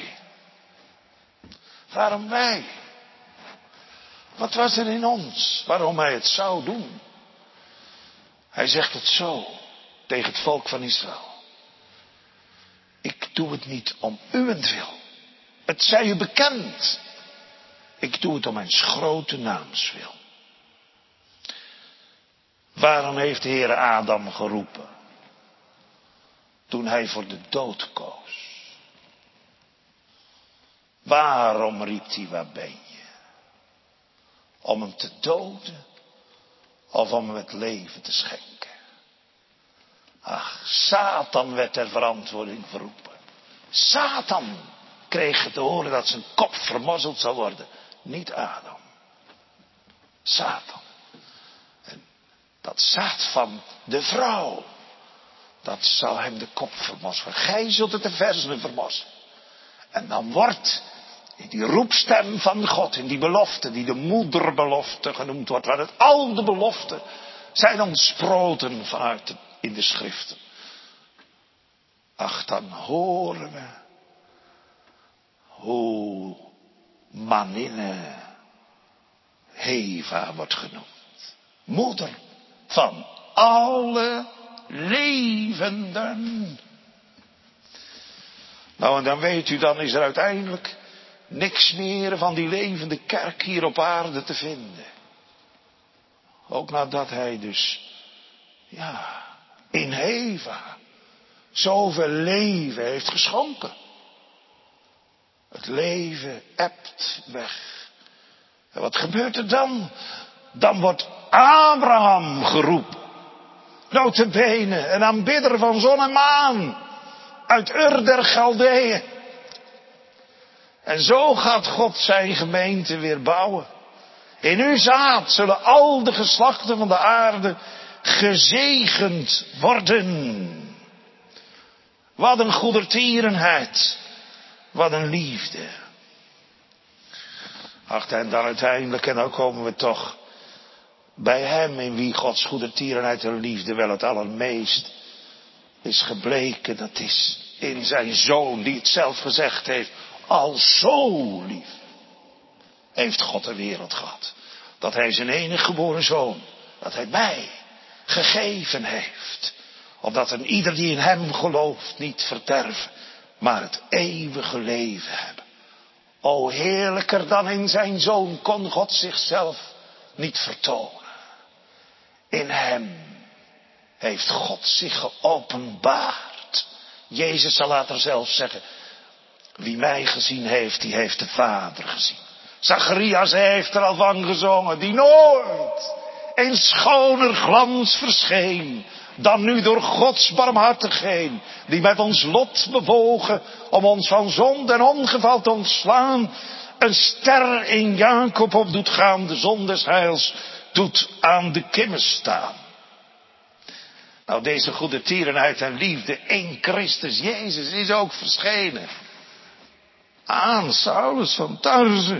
Speaker 1: Waarom wij? Wat was er in ons waarom hij het zou doen? Hij zegt het zo tegen het volk van Israël. Ik doe het niet om uwentwil. Het zij u bekend. Ik doe het om mijn grote naamswil. Waarom heeft de Heere Adam geroepen? Toen hij voor de dood koos. Waarom riep hij, waar ben je? Om hem te doden of om hem het leven te schenken? Ach, Satan werd ter verantwoording geroepen. Satan kreeg te horen dat zijn kop vermozzeld zou worden. Niet Adam. Satan. En dat zaad van de vrouw, dat zou hem de kop vermossen. Gij zult het de versenen vermossen. En dan wordt in die roepstem van God, in die belofte, die de moederbelofte genoemd wordt, waar het al de beloften zijn ontsproten vanuit in de schriften. Ach, dan horen we hoe maninne Eva wordt genoemd. Moeder van alle levenden. Nou, en dan weet u, dan is er uiteindelijk niks meer van die levende kerk hier op aarde te vinden. Ook nadat hij dus, in Eva zoveel leven heeft geschonken. Het leven ebt weg. En wat gebeurt er dan? Dan wordt Abraham geroepen. Nota bene, een aanbidder van zon en maan. Uit Ur der Galdeeën. En zo gaat God zijn gemeente weer bouwen. In uw zaad zullen al de geslachten van de aarde gezegend worden. Wat een goedertierenheid. Wat een liefde. Ach, en dan uiteindelijk, en dan komen we toch bij hem in wie Gods goedertierenheid en liefde wel het allermeest is gebleken. Dat is in zijn Zoon, die het zelf gezegd heeft. Al zo lief heeft God de wereld gehad. Dat hij zijn enige geboren Zoon, dat hij mij gegeven heeft. Opdat een ieder die in hem gelooft niet verderven, maar het eeuwige leven hebben. O, heerlijker dan in zijn Zoon kon God zichzelf niet vertonen. In hem heeft God zich geopenbaard. Jezus zal later zelf zeggen, wie mij gezien heeft, die heeft de Vader gezien. Zacharias heeft er al van gezongen, die nooit in schoner glans verscheen dan nu door Gods barmhartigheid, die met ons lot bewogen om ons van zonde en ongeval te ontslaan, een ster in Jacob op doet gaan, de zon des heils doet aan de kimmen staan. Nou, deze goedertierenheid en liefde in Christus Jezus is ook verschenen aan Saulus van Tarse,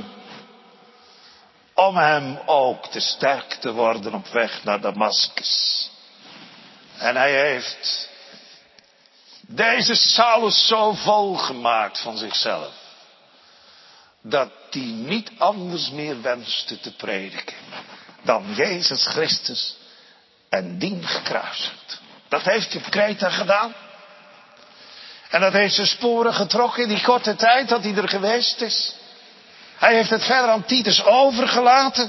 Speaker 1: om hem ook te sterk te worden op weg naar Damaskus. En hij heeft deze Saulus zo vol gemaakt van zichzelf, dat hij niet anders meer wenste te prediken dan Jezus Christus en dien gekruisigd. Dat heeft hij op Kreta gedaan. En dat heeft zijn sporen getrokken in die korte tijd dat hij er geweest is. Hij heeft het verder aan Titus overgelaten.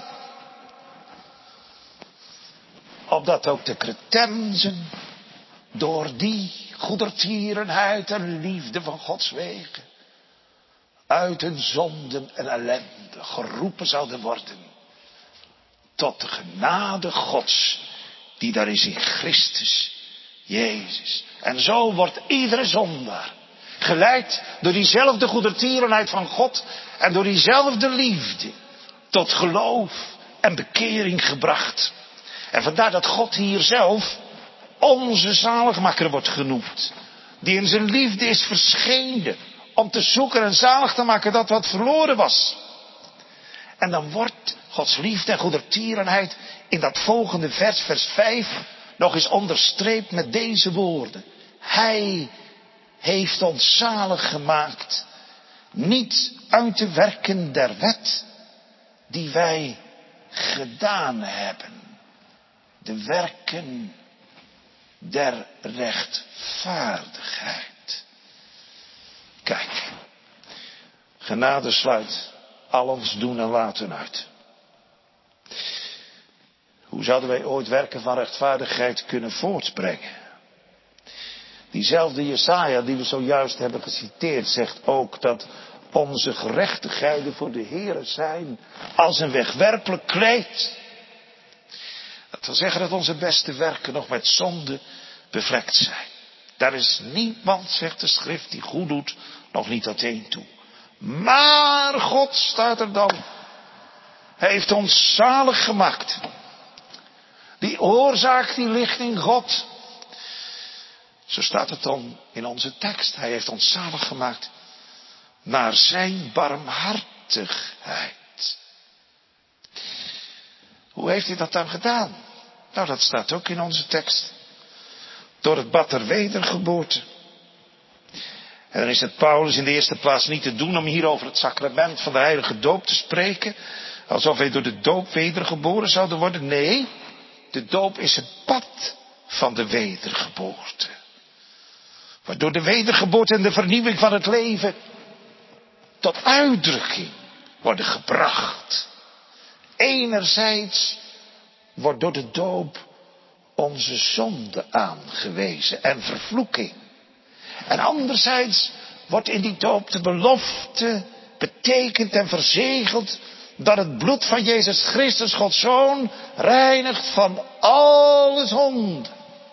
Speaker 1: Opdat ook de Cretensen door die goedertierenheid en liefde van Gods wegen uit hun zonden en ellende geroepen zouden worden tot de genade Gods die daar is in Christus Jezus. En zo wordt iedere zondaar geleid door diezelfde goedertierenheid van God en door diezelfde liefde tot geloof en bekering gebracht. En vandaar dat God hier zelf onze zaligmaker wordt genoemd, die in zijn liefde is verschenen om te zoeken en zalig te maken dat wat verloren was. En dan wordt Gods liefde en goedertierenheid in dat volgende vers, vers 5, nog eens onderstreept met deze woorden. Hij heeft ons zalig gemaakt, niet uit de werken der wet die wij gedaan hebben. De werken der rechtvaardigheid. Kijk, genade sluit al ons doen en laten uit. Hoe zouden wij ooit werken van rechtvaardigheid kunnen voortbrengen? Diezelfde Jesaja die we zojuist hebben geciteerd zegt ook dat onze gerechtigheden voor de Heere zijn als een wegwerpelijk kleed. Dat wil zeggen dat onze beste werken nog met zonde bevlekt zijn. Daar is niemand, zegt de schrift, die goed doet, nog niet tot één toe. Maar God, staat er dan, heeft ons zalig gemaakt. Die oorzaak die ligt in God. Zo staat het dan in onze tekst. Hij heeft ons zalig gemaakt naar zijn barmhartigheid. Hoe heeft hij dat dan gedaan? Nou, dat staat ook in onze tekst. Door het bad der wedergeboorte. En dan is het Paulus in de eerste plaats niet te doen om hier over het sacrament van de heilige doop te spreken. Alsof wij door de doop wedergeboren zouden worden. Nee, de doop is het pad van de wedergeboorte. Waardoor de wedergeboorte en de vernieuwing van het leven tot uitdrukking worden gebracht. Enerzijds wordt door de doop onze zonde aangewezen en vervloeking. En anderzijds wordt in die doop de belofte betekend en verzegeld dat het bloed van Jezus Christus, Gods Zoon, reinigt van alle zonde.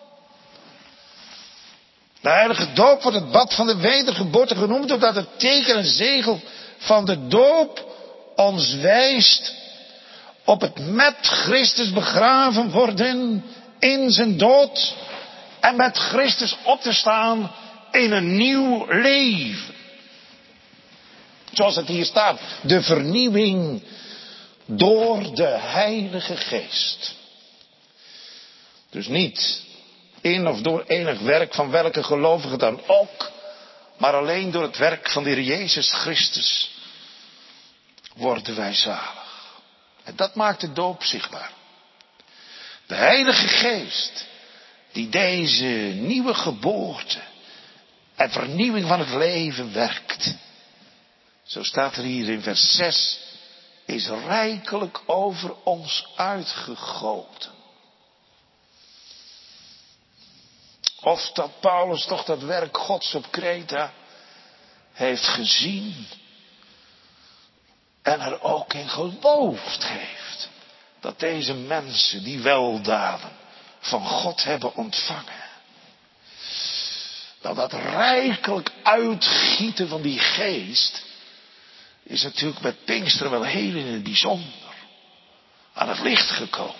Speaker 1: De heilige doop wordt het bad van de wedergeboorte genoemd, omdat het teken en zegel van de doop ons wijst op het met Christus begraven worden in zijn dood en met Christus op te staan in een nieuw leven. Zoals het hier staat, de vernieuwing door de Heilige Geest. Dus niet in of door enig werk van welke gelovige dan ook, maar alleen door het werk van de Heer Jezus Christus worden wij zalig. En dat maakt de doop zichtbaar. De Heilige Geest die deze nieuwe geboorte en vernieuwing van het leven werkt. Zo staat er hier in vers 6, is rijkelijk over ons uitgegoten. Of dat Paulus toch dat werk Gods op Kreta heeft gezien en er ook in geloofd heeft. Dat deze mensen die weldaden van God hebben ontvangen. Dat rijkelijk uitgieten van die geest is natuurlijk met Pinksteren wel heel in het bijzonder aan het licht gekomen.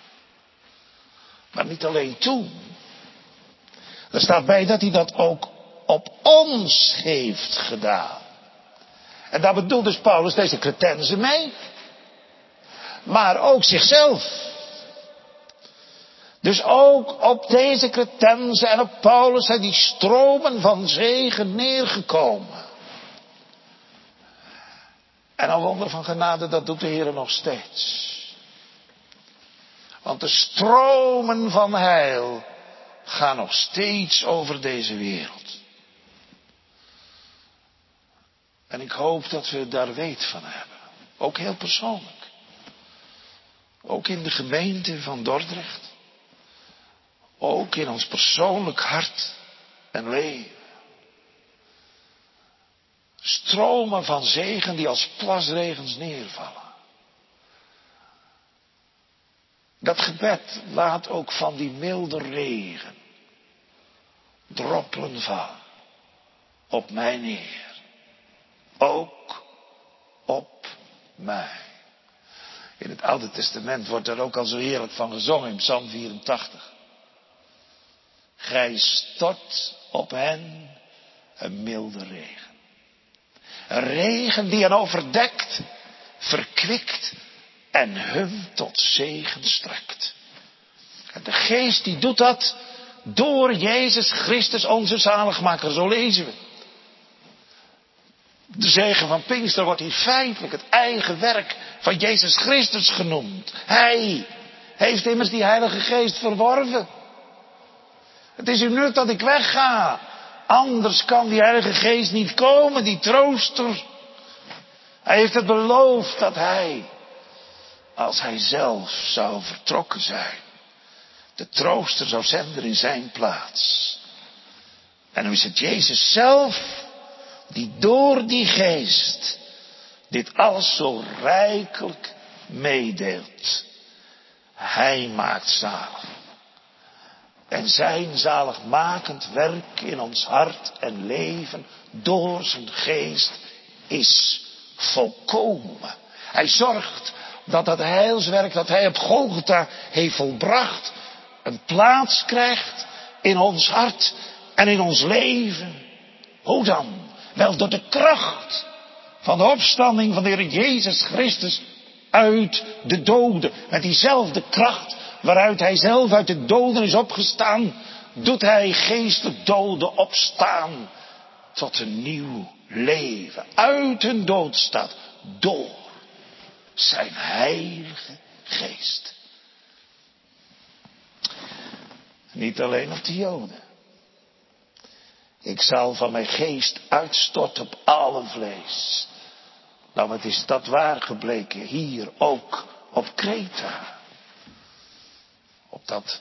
Speaker 1: Maar niet alleen toen. Er staat bij dat hij dat ook op ons heeft gedaan. En daar bedoelt dus Paulus deze Cretenzen mee. Maar ook zichzelf. Dus ook op deze Cretenzen en op Paulus zijn die stromen van zegen neergekomen. En een wonder van genade, dat doet de Heer nog steeds. Want de stromen van heil gaan nog steeds over deze wereld. En ik hoop dat we daar weet van hebben. Ook heel persoonlijk. Ook in de gemeente van Dordrecht. Ook in ons persoonlijk hart en leven. Stromen van zegen die als plasregens neervallen. Dat gebed laat ook van die milde regen droppelen vallen op mij neer. Ook op mij. In het Oude Testament wordt er ook al zo heerlijk van gezongen in Psalm 84. Gij stort op hen een milde regen. Een regen die hen overdekt, verkwikt en hun tot zegen strekt. En de Geest die doet dat door Jezus Christus onze zaligmaker, zo lezen we. De zegen van Pinkster wordt hier feitelijk het eigen werk van Jezus Christus genoemd. Hij heeft immers die Heilige Geest verworven. Het is uw nut dat ik wegga. Anders kan die Heilige Geest niet komen, die trooster. Hij heeft het beloofd dat hij, als hij zelf zou vertrokken zijn, de trooster zou zenden in zijn plaats. En nu is het Jezus zelf die door die Geest dit alles zo rijkelijk meedeelt. Hij maakt zalig. En zijn zaligmakend werk in ons hart en leven door zijn Geest is volkomen. Hij zorgt dat dat heilswerk dat hij op Golgotha heeft volbracht een plaats krijgt in ons hart en in ons leven. Hoe dan? Wel door de kracht van de opstanding van de Heer Jezus Christus uit de doden. Met diezelfde kracht waaruit hij zelf uit de doden is opgestaan, doet hij geestelijk doden opstaan tot een nieuw leven. Uit hun doodstaat door zijn Heilige Geest. Niet alleen op de Joden. Ik zal van mijn geest uitstorten op alle vlees. Nou, wat is dat waar gebleken hier ook op Kreta. Op dat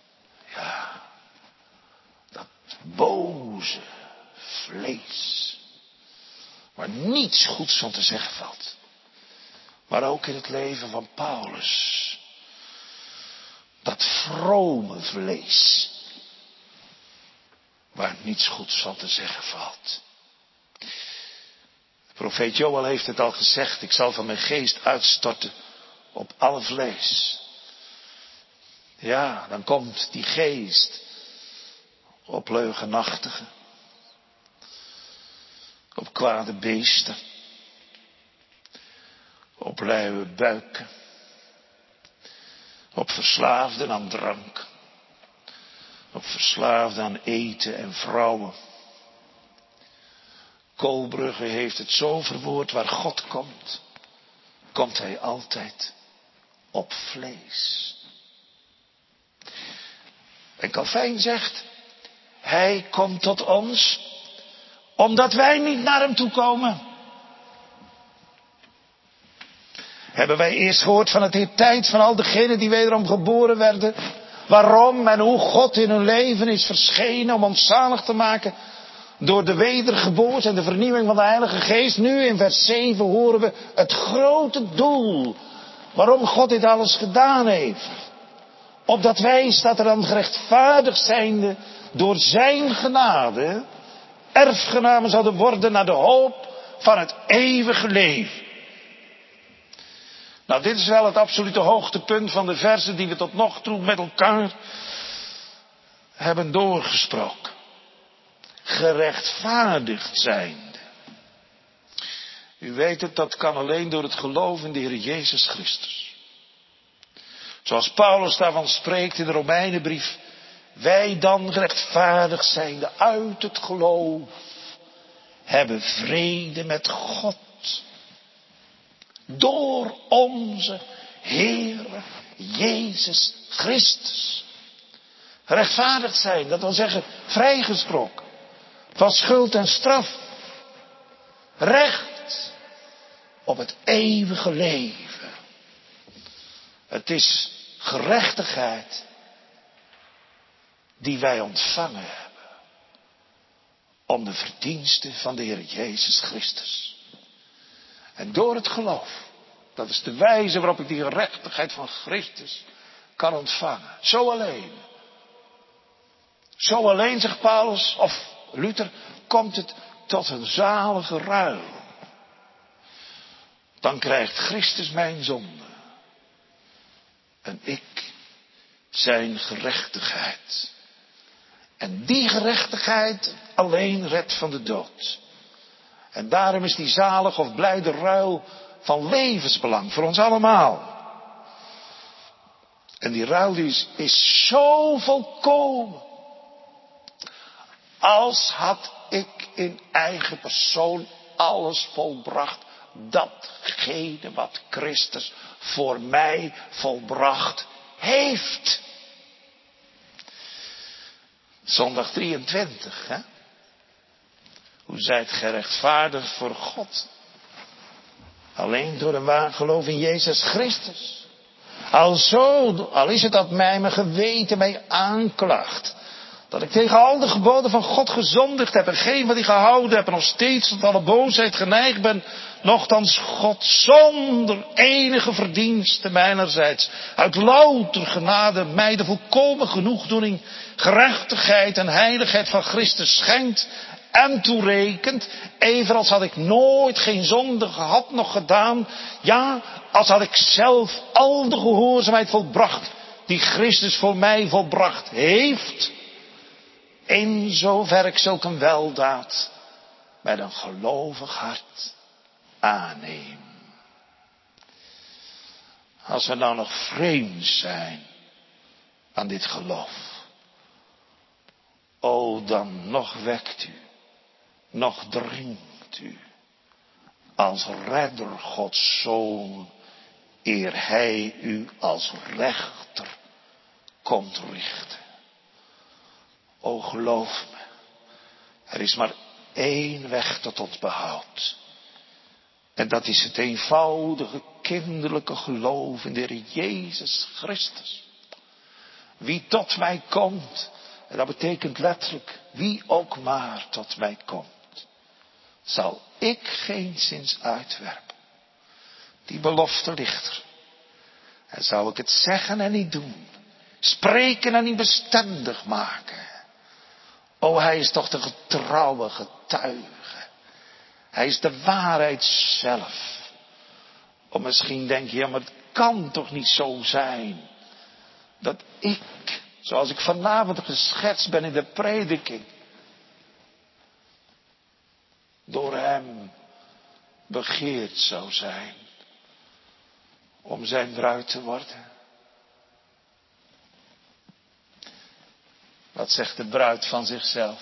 Speaker 1: boze vlees. Waar niets goeds van te zeggen valt. Maar ook in het leven van Paulus. Dat vrome vlees. Waar niets goeds van te zeggen valt. De profeet Joël heeft het al gezegd. Ik zal van mijn geest uitstorten op alle vlees. Ja, dan komt die geest op leugenachtigen. Op kwade beesten. Op luie buiken. Op verslaafden aan drank. Op verslaafden aan eten en vrouwen. Koolbrugge heeft het zo verwoord, waar God komt, komt hij altijd op vlees. En Calvijn zegt, hij komt tot ons, omdat wij niet naar hem toe komen. Hebben wij eerst gehoord van het eertijds van al degenen die wederom geboren werden. Waarom en hoe God in hun leven is verschenen om ons zalig te maken. Door de wedergeboorte en de vernieuwing van de Heilige Geest. Nu in vers 7 horen we het grote doel. Waarom God dit alles gedaan heeft. Opdat wij, staat er dan, gerechtvaardigd zijnde door zijn genade. Erfgenamen zouden worden naar de hoop van het eeuwige leven. Nou, dit is wel het absolute hoogtepunt van de verzen die we tot nog toe met elkaar hebben doorgesproken. Gerechtvaardigd zijnde. U weet het, dat kan alleen door het geloof in de Heer Jezus Christus. Zoals Paulus daarvan spreekt in de Romeinenbrief. Wij dan gerechtvaardigd zijnde uit het geloof hebben vrede met God. Door onze Heere Jezus Christus. Gerechtvaardigd zijn, dat wil zeggen vrijgesproken. Van schuld en straf. Recht op het eeuwige leven. Het is gerechtigheid die wij ontvangen hebben. Om de verdiensten van de Heer Jezus Christus. En door het geloof, dat is de wijze waarop ik die gerechtigheid van Christus kan ontvangen. Zo alleen. Zo alleen, zegt Paulus, of Luther, komt het tot een zalige ruil. Dan krijgt Christus mijn zonde. En ik zijn gerechtigheid. En die gerechtigheid alleen redt van de dood. En daarom is die zalig of blijde ruil van levensbelang voor ons allemaal. En die ruil is zo volkomen. Als had ik in eigen persoon alles volbracht. Datgene wat Christus voor mij volbracht heeft. Zondag 23, hè? Hoe zijt gerechtvaardigd voor God? Alleen door een waar geloof in Jezus Christus. Al is het dat mijn geweten mij aanklaagt. Dat ik tegen al de geboden van God gezondigd heb en geen van die gehouden heb en nog steeds tot alle boosheid geneigd ben. Nochtans God zonder enige verdienste mijnerzijds uit louter genade mij de volkomen genoegdoening, gerechtigheid en heiligheid van Christus schenkt en toerekent, evenals had ik nooit geen zonde gehad nog gedaan. Ja, als had ik zelf al de gehoorzaamheid volbracht die Christus voor mij volbracht heeft. In zover ik zulk een weldaad met een gelovig hart aanneem. Als we nou nog vreemd zijn aan dit geloof. O, dan nog wekt u, nog dringt u als redder Gods Zoon, eer hij u als rechter komt richten. O, geloof me, er is maar één weg tot ons behoud. En dat is het eenvoudige, kinderlijke geloof in de Heer Jezus Christus. Wie tot mij komt, en dat betekent letterlijk, wie ook maar tot mij komt, zal ik geenszins uitwerpen. Die belofte ligt er. En zou ik het zeggen en niet doen. Spreken en niet bestendig maken. O, hij is toch de getrouwe getuige. Hij is de waarheid zelf. Of misschien denk je, ja, maar het kan toch niet zo zijn. Dat ik, zoals ik vanavond geschetst ben in de prediking, door hem begeerd zou zijn om zijn bruid te worden. Wat zegt de bruid van zichzelf?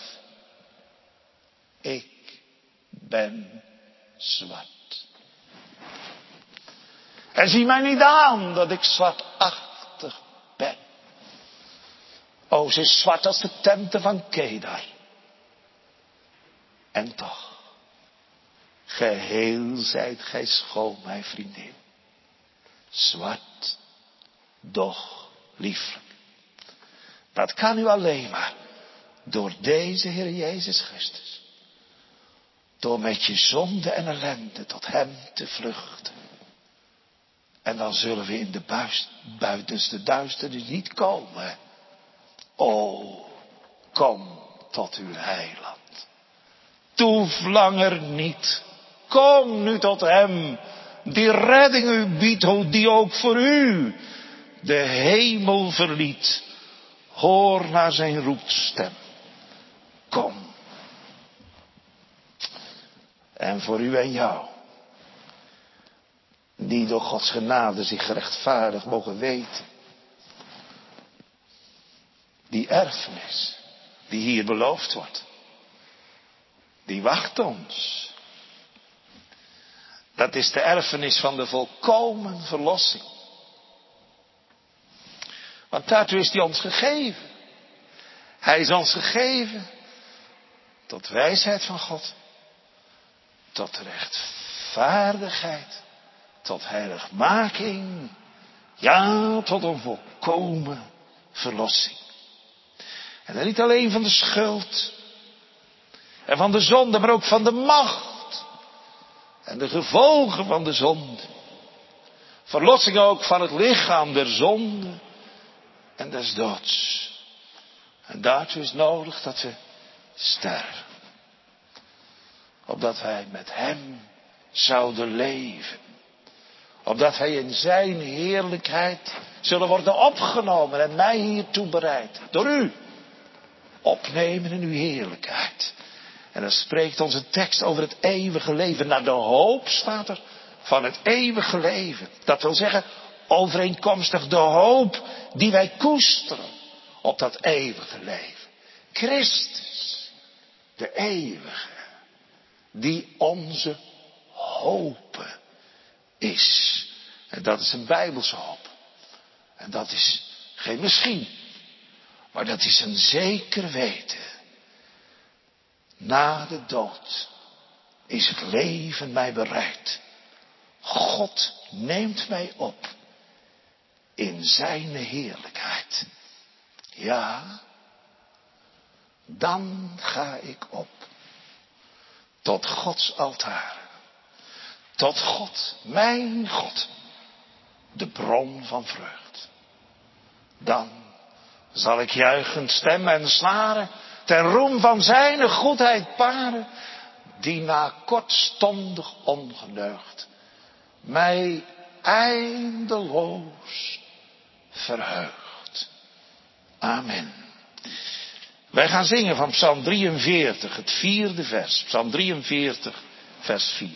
Speaker 1: Ik ben zwart. En zie mij niet aan dat ik zwartachtig ben. O, ze is zwart als de tenten van Kedar. En toch, geheel zijt gij schoon, mijn vriendin. Zwart, doch lieflijk. Dat kan u alleen maar door deze Heer Jezus Christus. Door met je zonde en ellende tot hem te vluchten. En dan zullen we in de buitenste duisternis niet komen. O, kom tot uw heiland. Toef langer niet. Kom nu tot hem, die redding u biedt, die ook voor u de hemel verliet. Hoor naar zijn roepstem. Kom. En voor u en jou, die door Gods genade zich gerechtvaardigd mogen weten. Die erfenis, die hier beloofd wordt, die wacht ons. Dat is de erfenis van de volkomen verlossing. Want daartoe is hij ons gegeven. Hij is ons gegeven tot wijsheid van God. Tot rechtvaardigheid. Tot heiligmaking. Ja, tot een volkomen verlossing. En dan niet alleen van de schuld. En van de zonde, maar ook van de macht. En de gevolgen van de zonde. Verlossing ook van het lichaam der zonde. En des doods. En daartoe is nodig dat we sterven. Opdat wij met hem zouden leven. Opdat wij in zijn heerlijkheid zullen worden opgenomen en mij hiertoe bereid. Door u. Opnemen in uw heerlijkheid. En dan spreekt onze tekst over het eeuwige leven. Naar de hoop staat er van het eeuwige leven. Dat wil zeggen, overeenkomstig de hoop die wij koesteren op dat eeuwige leven. Christus, de eeuwige, die onze hoop is. En dat is een Bijbelse hoop. En dat is geen misschien, maar dat is een zeker weten. Na de dood is het leven mij bereid. God neemt mij op in zijn heerlijkheid. Ja, dan ga ik op tot Gods altaar. Tot God, mijn God, de bron van vreugd. Dan zal ik juichend stemmen en snaren ten roem van zijn goedheid paren, die na kortstondig ongeneugd mij eindeloos verheugt. Amen. Wij gaan zingen van Psalm 43, het 4e vers. Psalm 43, vers 4.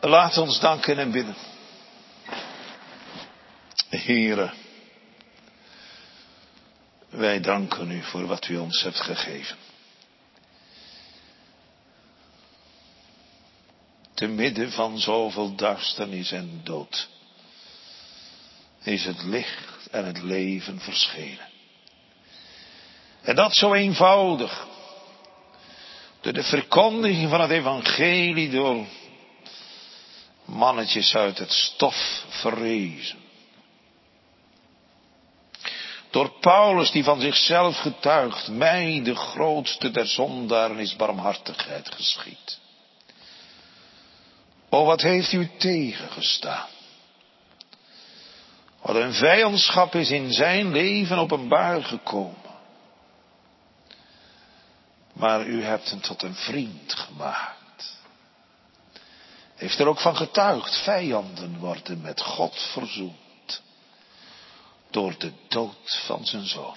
Speaker 1: Laat ons danken en bidden. Heere, wij danken u voor wat u ons hebt gegeven. Te midden van zoveel duisternis en dood is het licht en het leven verschenen. En dat zo eenvoudig. Door de verkondiging van het evangelie door mannetjes uit het stof verrezen. Door Paulus die van zichzelf getuigt, mij de grootste der zondaren is barmhartigheid geschied. O, wat heeft u tegengestaan? Wat een vijandschap is in zijn leven openbaar gekomen. Maar u hebt hem tot een vriend gemaakt. Heeft er ook van getuigd, vijanden worden met God verzoend. Door de dood van zijn zoon.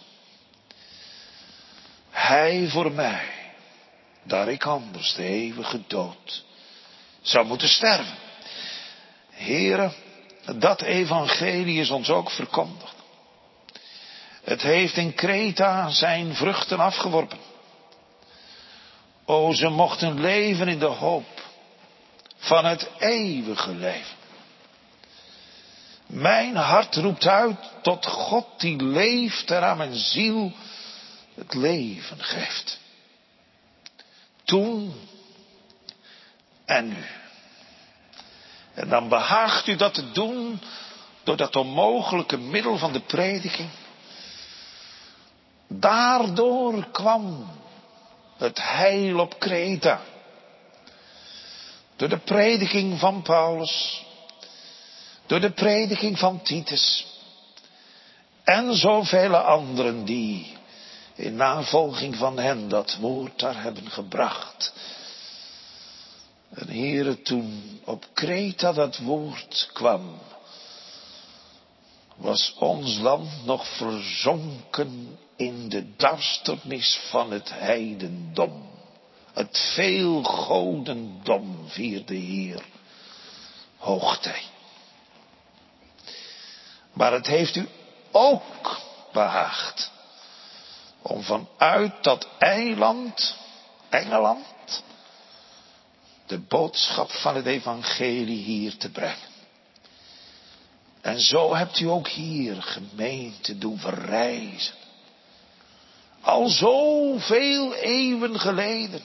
Speaker 1: Hij voor mij, daar ik anders de eeuwige dood zou moeten sterven. Heere, dat evangelie is ons ook verkondigd. Het heeft in Kreta zijn vruchten afgeworpen. O, ze mochten leven in de hoop van het eeuwige leven. Mijn hart roept uit tot God die leeft en aan mijn ziel het leven geeft. Toen en nu. En dan behaagt u dat te doen door dat onmogelijke middel van de prediking. Daardoor kwam het heil op Kreta. Door de prediking van Paulus. Door de prediking van Titus. En zoveel anderen die in navolging van hen dat woord daar hebben gebracht. En Heere, toen op Kreta dat woord kwam, was ons land nog verzonken in de duisternis van het heidendom. Het veelgodendom vierde Heer hoogtij. Maar het heeft u ook behaagd om vanuit dat eiland, Engeland, de boodschap van het evangelie hier te brengen. En zo hebt u ook hier gemeente doen verrijzen. Al zoveel eeuwen geleden.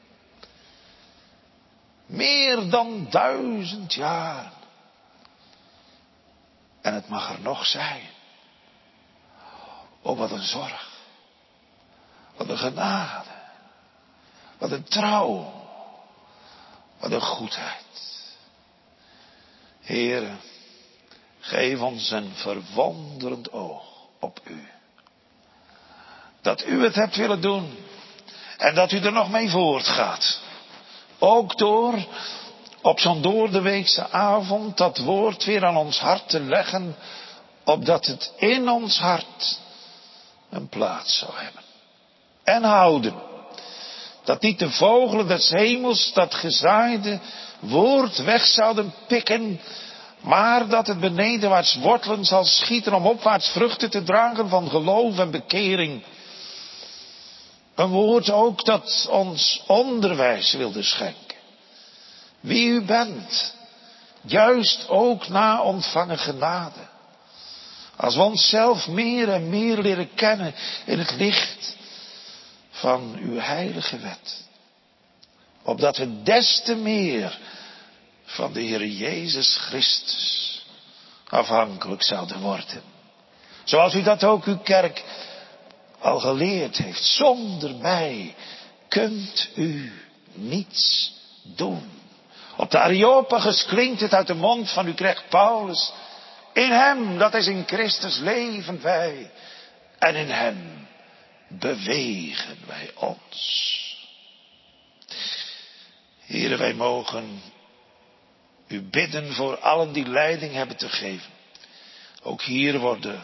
Speaker 1: Meer dan 1000 jaar. En het mag er nog zijn. Oh, wat een zorg. Wat een genade. Wat een trouw. Wat een goedheid. Heere, geef ons een verwonderend oog op u. Dat u het hebt willen doen. En dat u er nog mee voortgaat. Ook door op zo'n doordeweekse avond dat woord weer aan ons hart te leggen. Opdat het in ons hart een plaats zou hebben. En houden. Dat niet de vogelen des hemels dat gezaaide woord weg zouden pikken. Maar dat het benedenwaarts wortelen zal schieten om opwaarts vruchten te dragen van geloof en bekering. Een woord ook dat ons onderwijs wilde schenken. Wie u bent. Juist ook na ontvangen genade. Als we onszelf meer en meer leren kennen in het licht van uw heilige wet. Opdat we des te meer van de Heer Jezus Christus afhankelijk zouden worden. Zoals u dat ook uw kerk al geleerd heeft. Zonder mij kunt u niets doen. Op de Areopagus klinkt het uit de mond van uw knecht Paulus. In hem, dat is in Christus, leven wij. En in hem bewegen wij ons. Here, wij mogen u bidden voor allen die leiding hebben te geven. Ook hier worden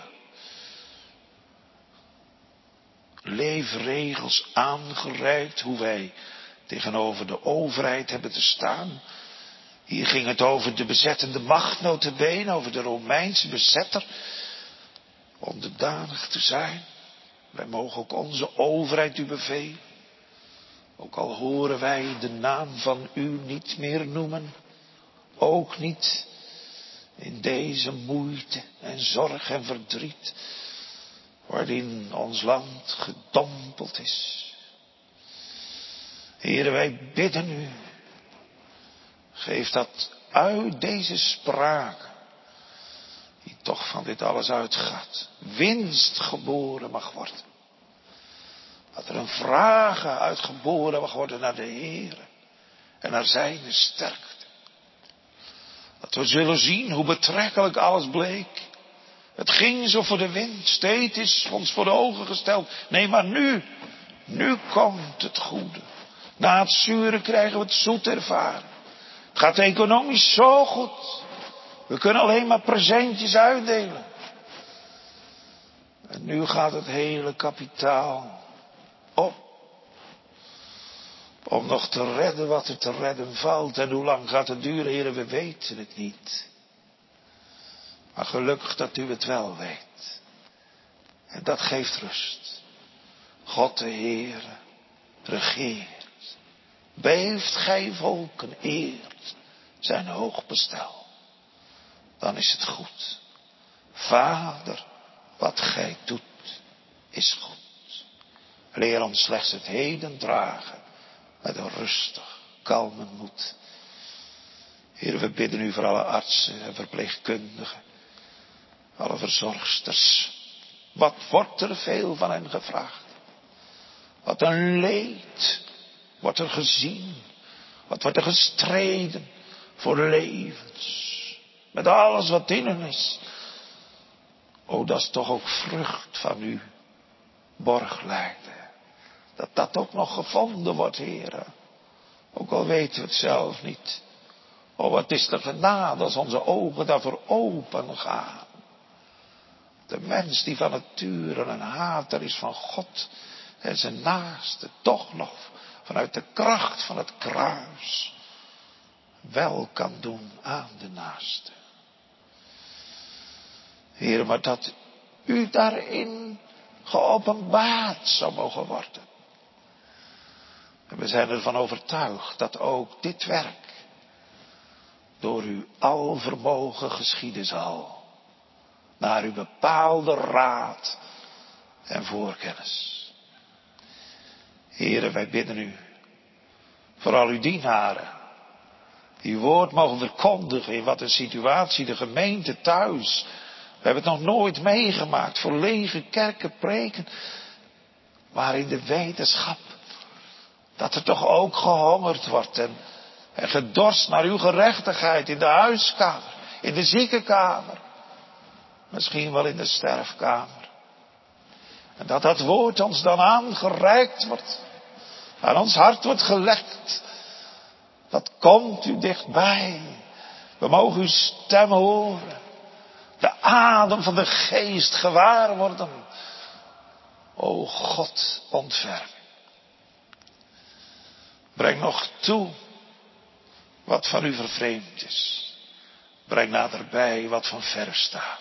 Speaker 1: leefregels aangereikt, hoe wij tegenover de overheid hebben te staan. Hier ging het over de bezettende macht, nota bene, over de Romeinse bezetter. Onderdanig te zijn. Wij mogen ook onze overheid u bevelen. Ook al horen wij de naam van u niet meer noemen. Ook niet in deze moeite en zorg en verdriet. Waarin ons land gedompeld is. Heere, wij bidden u. Geef dat uit deze spraak. Die toch van dit alles uitgaat. Winst geboren mag worden. Dat er een vraag uitgeboren mag worden naar de Heer. En naar zijn sterkte. Dat we zullen zien hoe betrekkelijk alles bleek. Het ging zo voor de wind. Steeds is ons voor de ogen gesteld. Nee, maar nu komt het goede. Na het zure krijgen we het zoet ervaren. Het gaat economisch zo goed. We kunnen alleen maar presentjes uitdelen. En nu gaat het hele kapitaal op. Om nog te redden wat er te redden valt. En hoe lang gaat het duren, heren, we weten het niet. Maar gelukkig dat u het wel weet. En dat geeft rust. God de Heere regeert. Beeft gij volken, eert zijn hoog bestel. Dan is het goed. Vader, wat gij doet, is goed. Leer ons slechts het heden dragen. Met een rustig, kalme moed. Heer, we bidden u voor alle artsen en verpleegkundigen. Alle verzorgsters. Wat wordt er veel van hen gevraagd. Wat een leed wordt er gezien. Wat wordt er gestreden voor levens. Met alles wat in hen is. O, dat is toch ook vrucht van uw borglijden. Dat ook nog gevonden wordt, heren. Ook al weten we het zelf niet. O, wat is de genade als onze ogen daarvoor open gaan. De mens die van nature een hater is van God en zijn naaste, toch nog vanuit de kracht van het kruis wel kan doen aan de naaste. Heer, maar dat u daarin geopenbaard zou mogen worden. En we zijn ervan overtuigd dat ook dit werk door uw alvermogen geschieden zal. Naar uw bepaalde raad en voorkennis. Heren, wij bidden u voor al uw dienaren. Die uw woord mogen verkondigen in wat een situatie, de gemeente thuis. We hebben het nog nooit meegemaakt. Voor lege kerken preken. Maar in de wetenschap dat er toch ook gehongerd wordt en gedorst naar uw gerechtigheid in de huiskamer, in de ziekenkamer. Misschien wel in de sterfkamer. En dat dat woord ons dan aangereikt wordt. Aan ons hart wordt gelegd. Dat komt u dichtbij. We mogen uw stem horen. De adem van de geest gewaar worden. O God, ontferm. Breng nog toe wat van u vervreemd is. Breng naderbij wat van ver staat.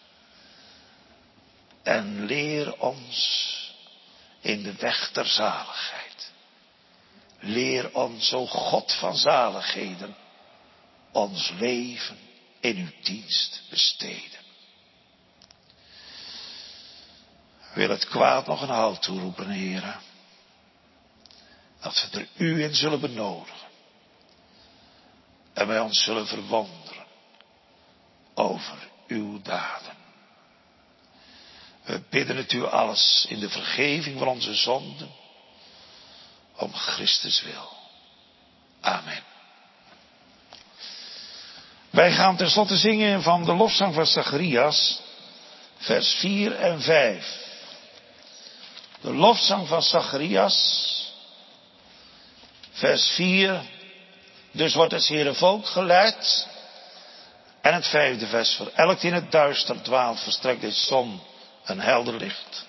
Speaker 1: En leer ons in de weg der zaligheid. Leer ons, o God van zaligheden, ons leven in uw dienst besteden. Wil het kwaad nog een halt toeroepen, heren. Dat we er u in zullen benodigen. En wij ons zullen verwonderen over uw daden. We bidden het u alles in de vergeving van onze zonden. Om Christus wil. Amen. Wij gaan tenslotte zingen van de lofzang van Zacharias. Vers 4 en 5. De lofzang van Zacharias. Vers 4. Dus wordt het Heere volk geleid. En het 5e vers. Voor elk die in het duister dwaalt verstrekt de zon een helder licht.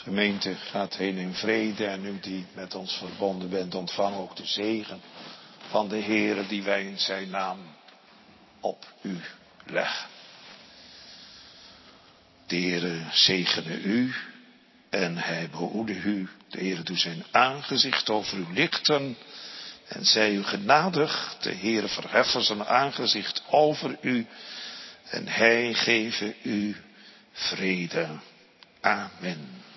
Speaker 1: Gemeente gaat heen in vrede en u die met ons verbonden bent, ontvang ook de zegen van de Heere die wij in zijn naam op u leggen. De Heere zegene u en hij behoede u. De Heere doet zijn aangezicht over u lichten en zij u genadig. De Heere verheffen zijn aangezicht over u en hij geven u vrede. Amen.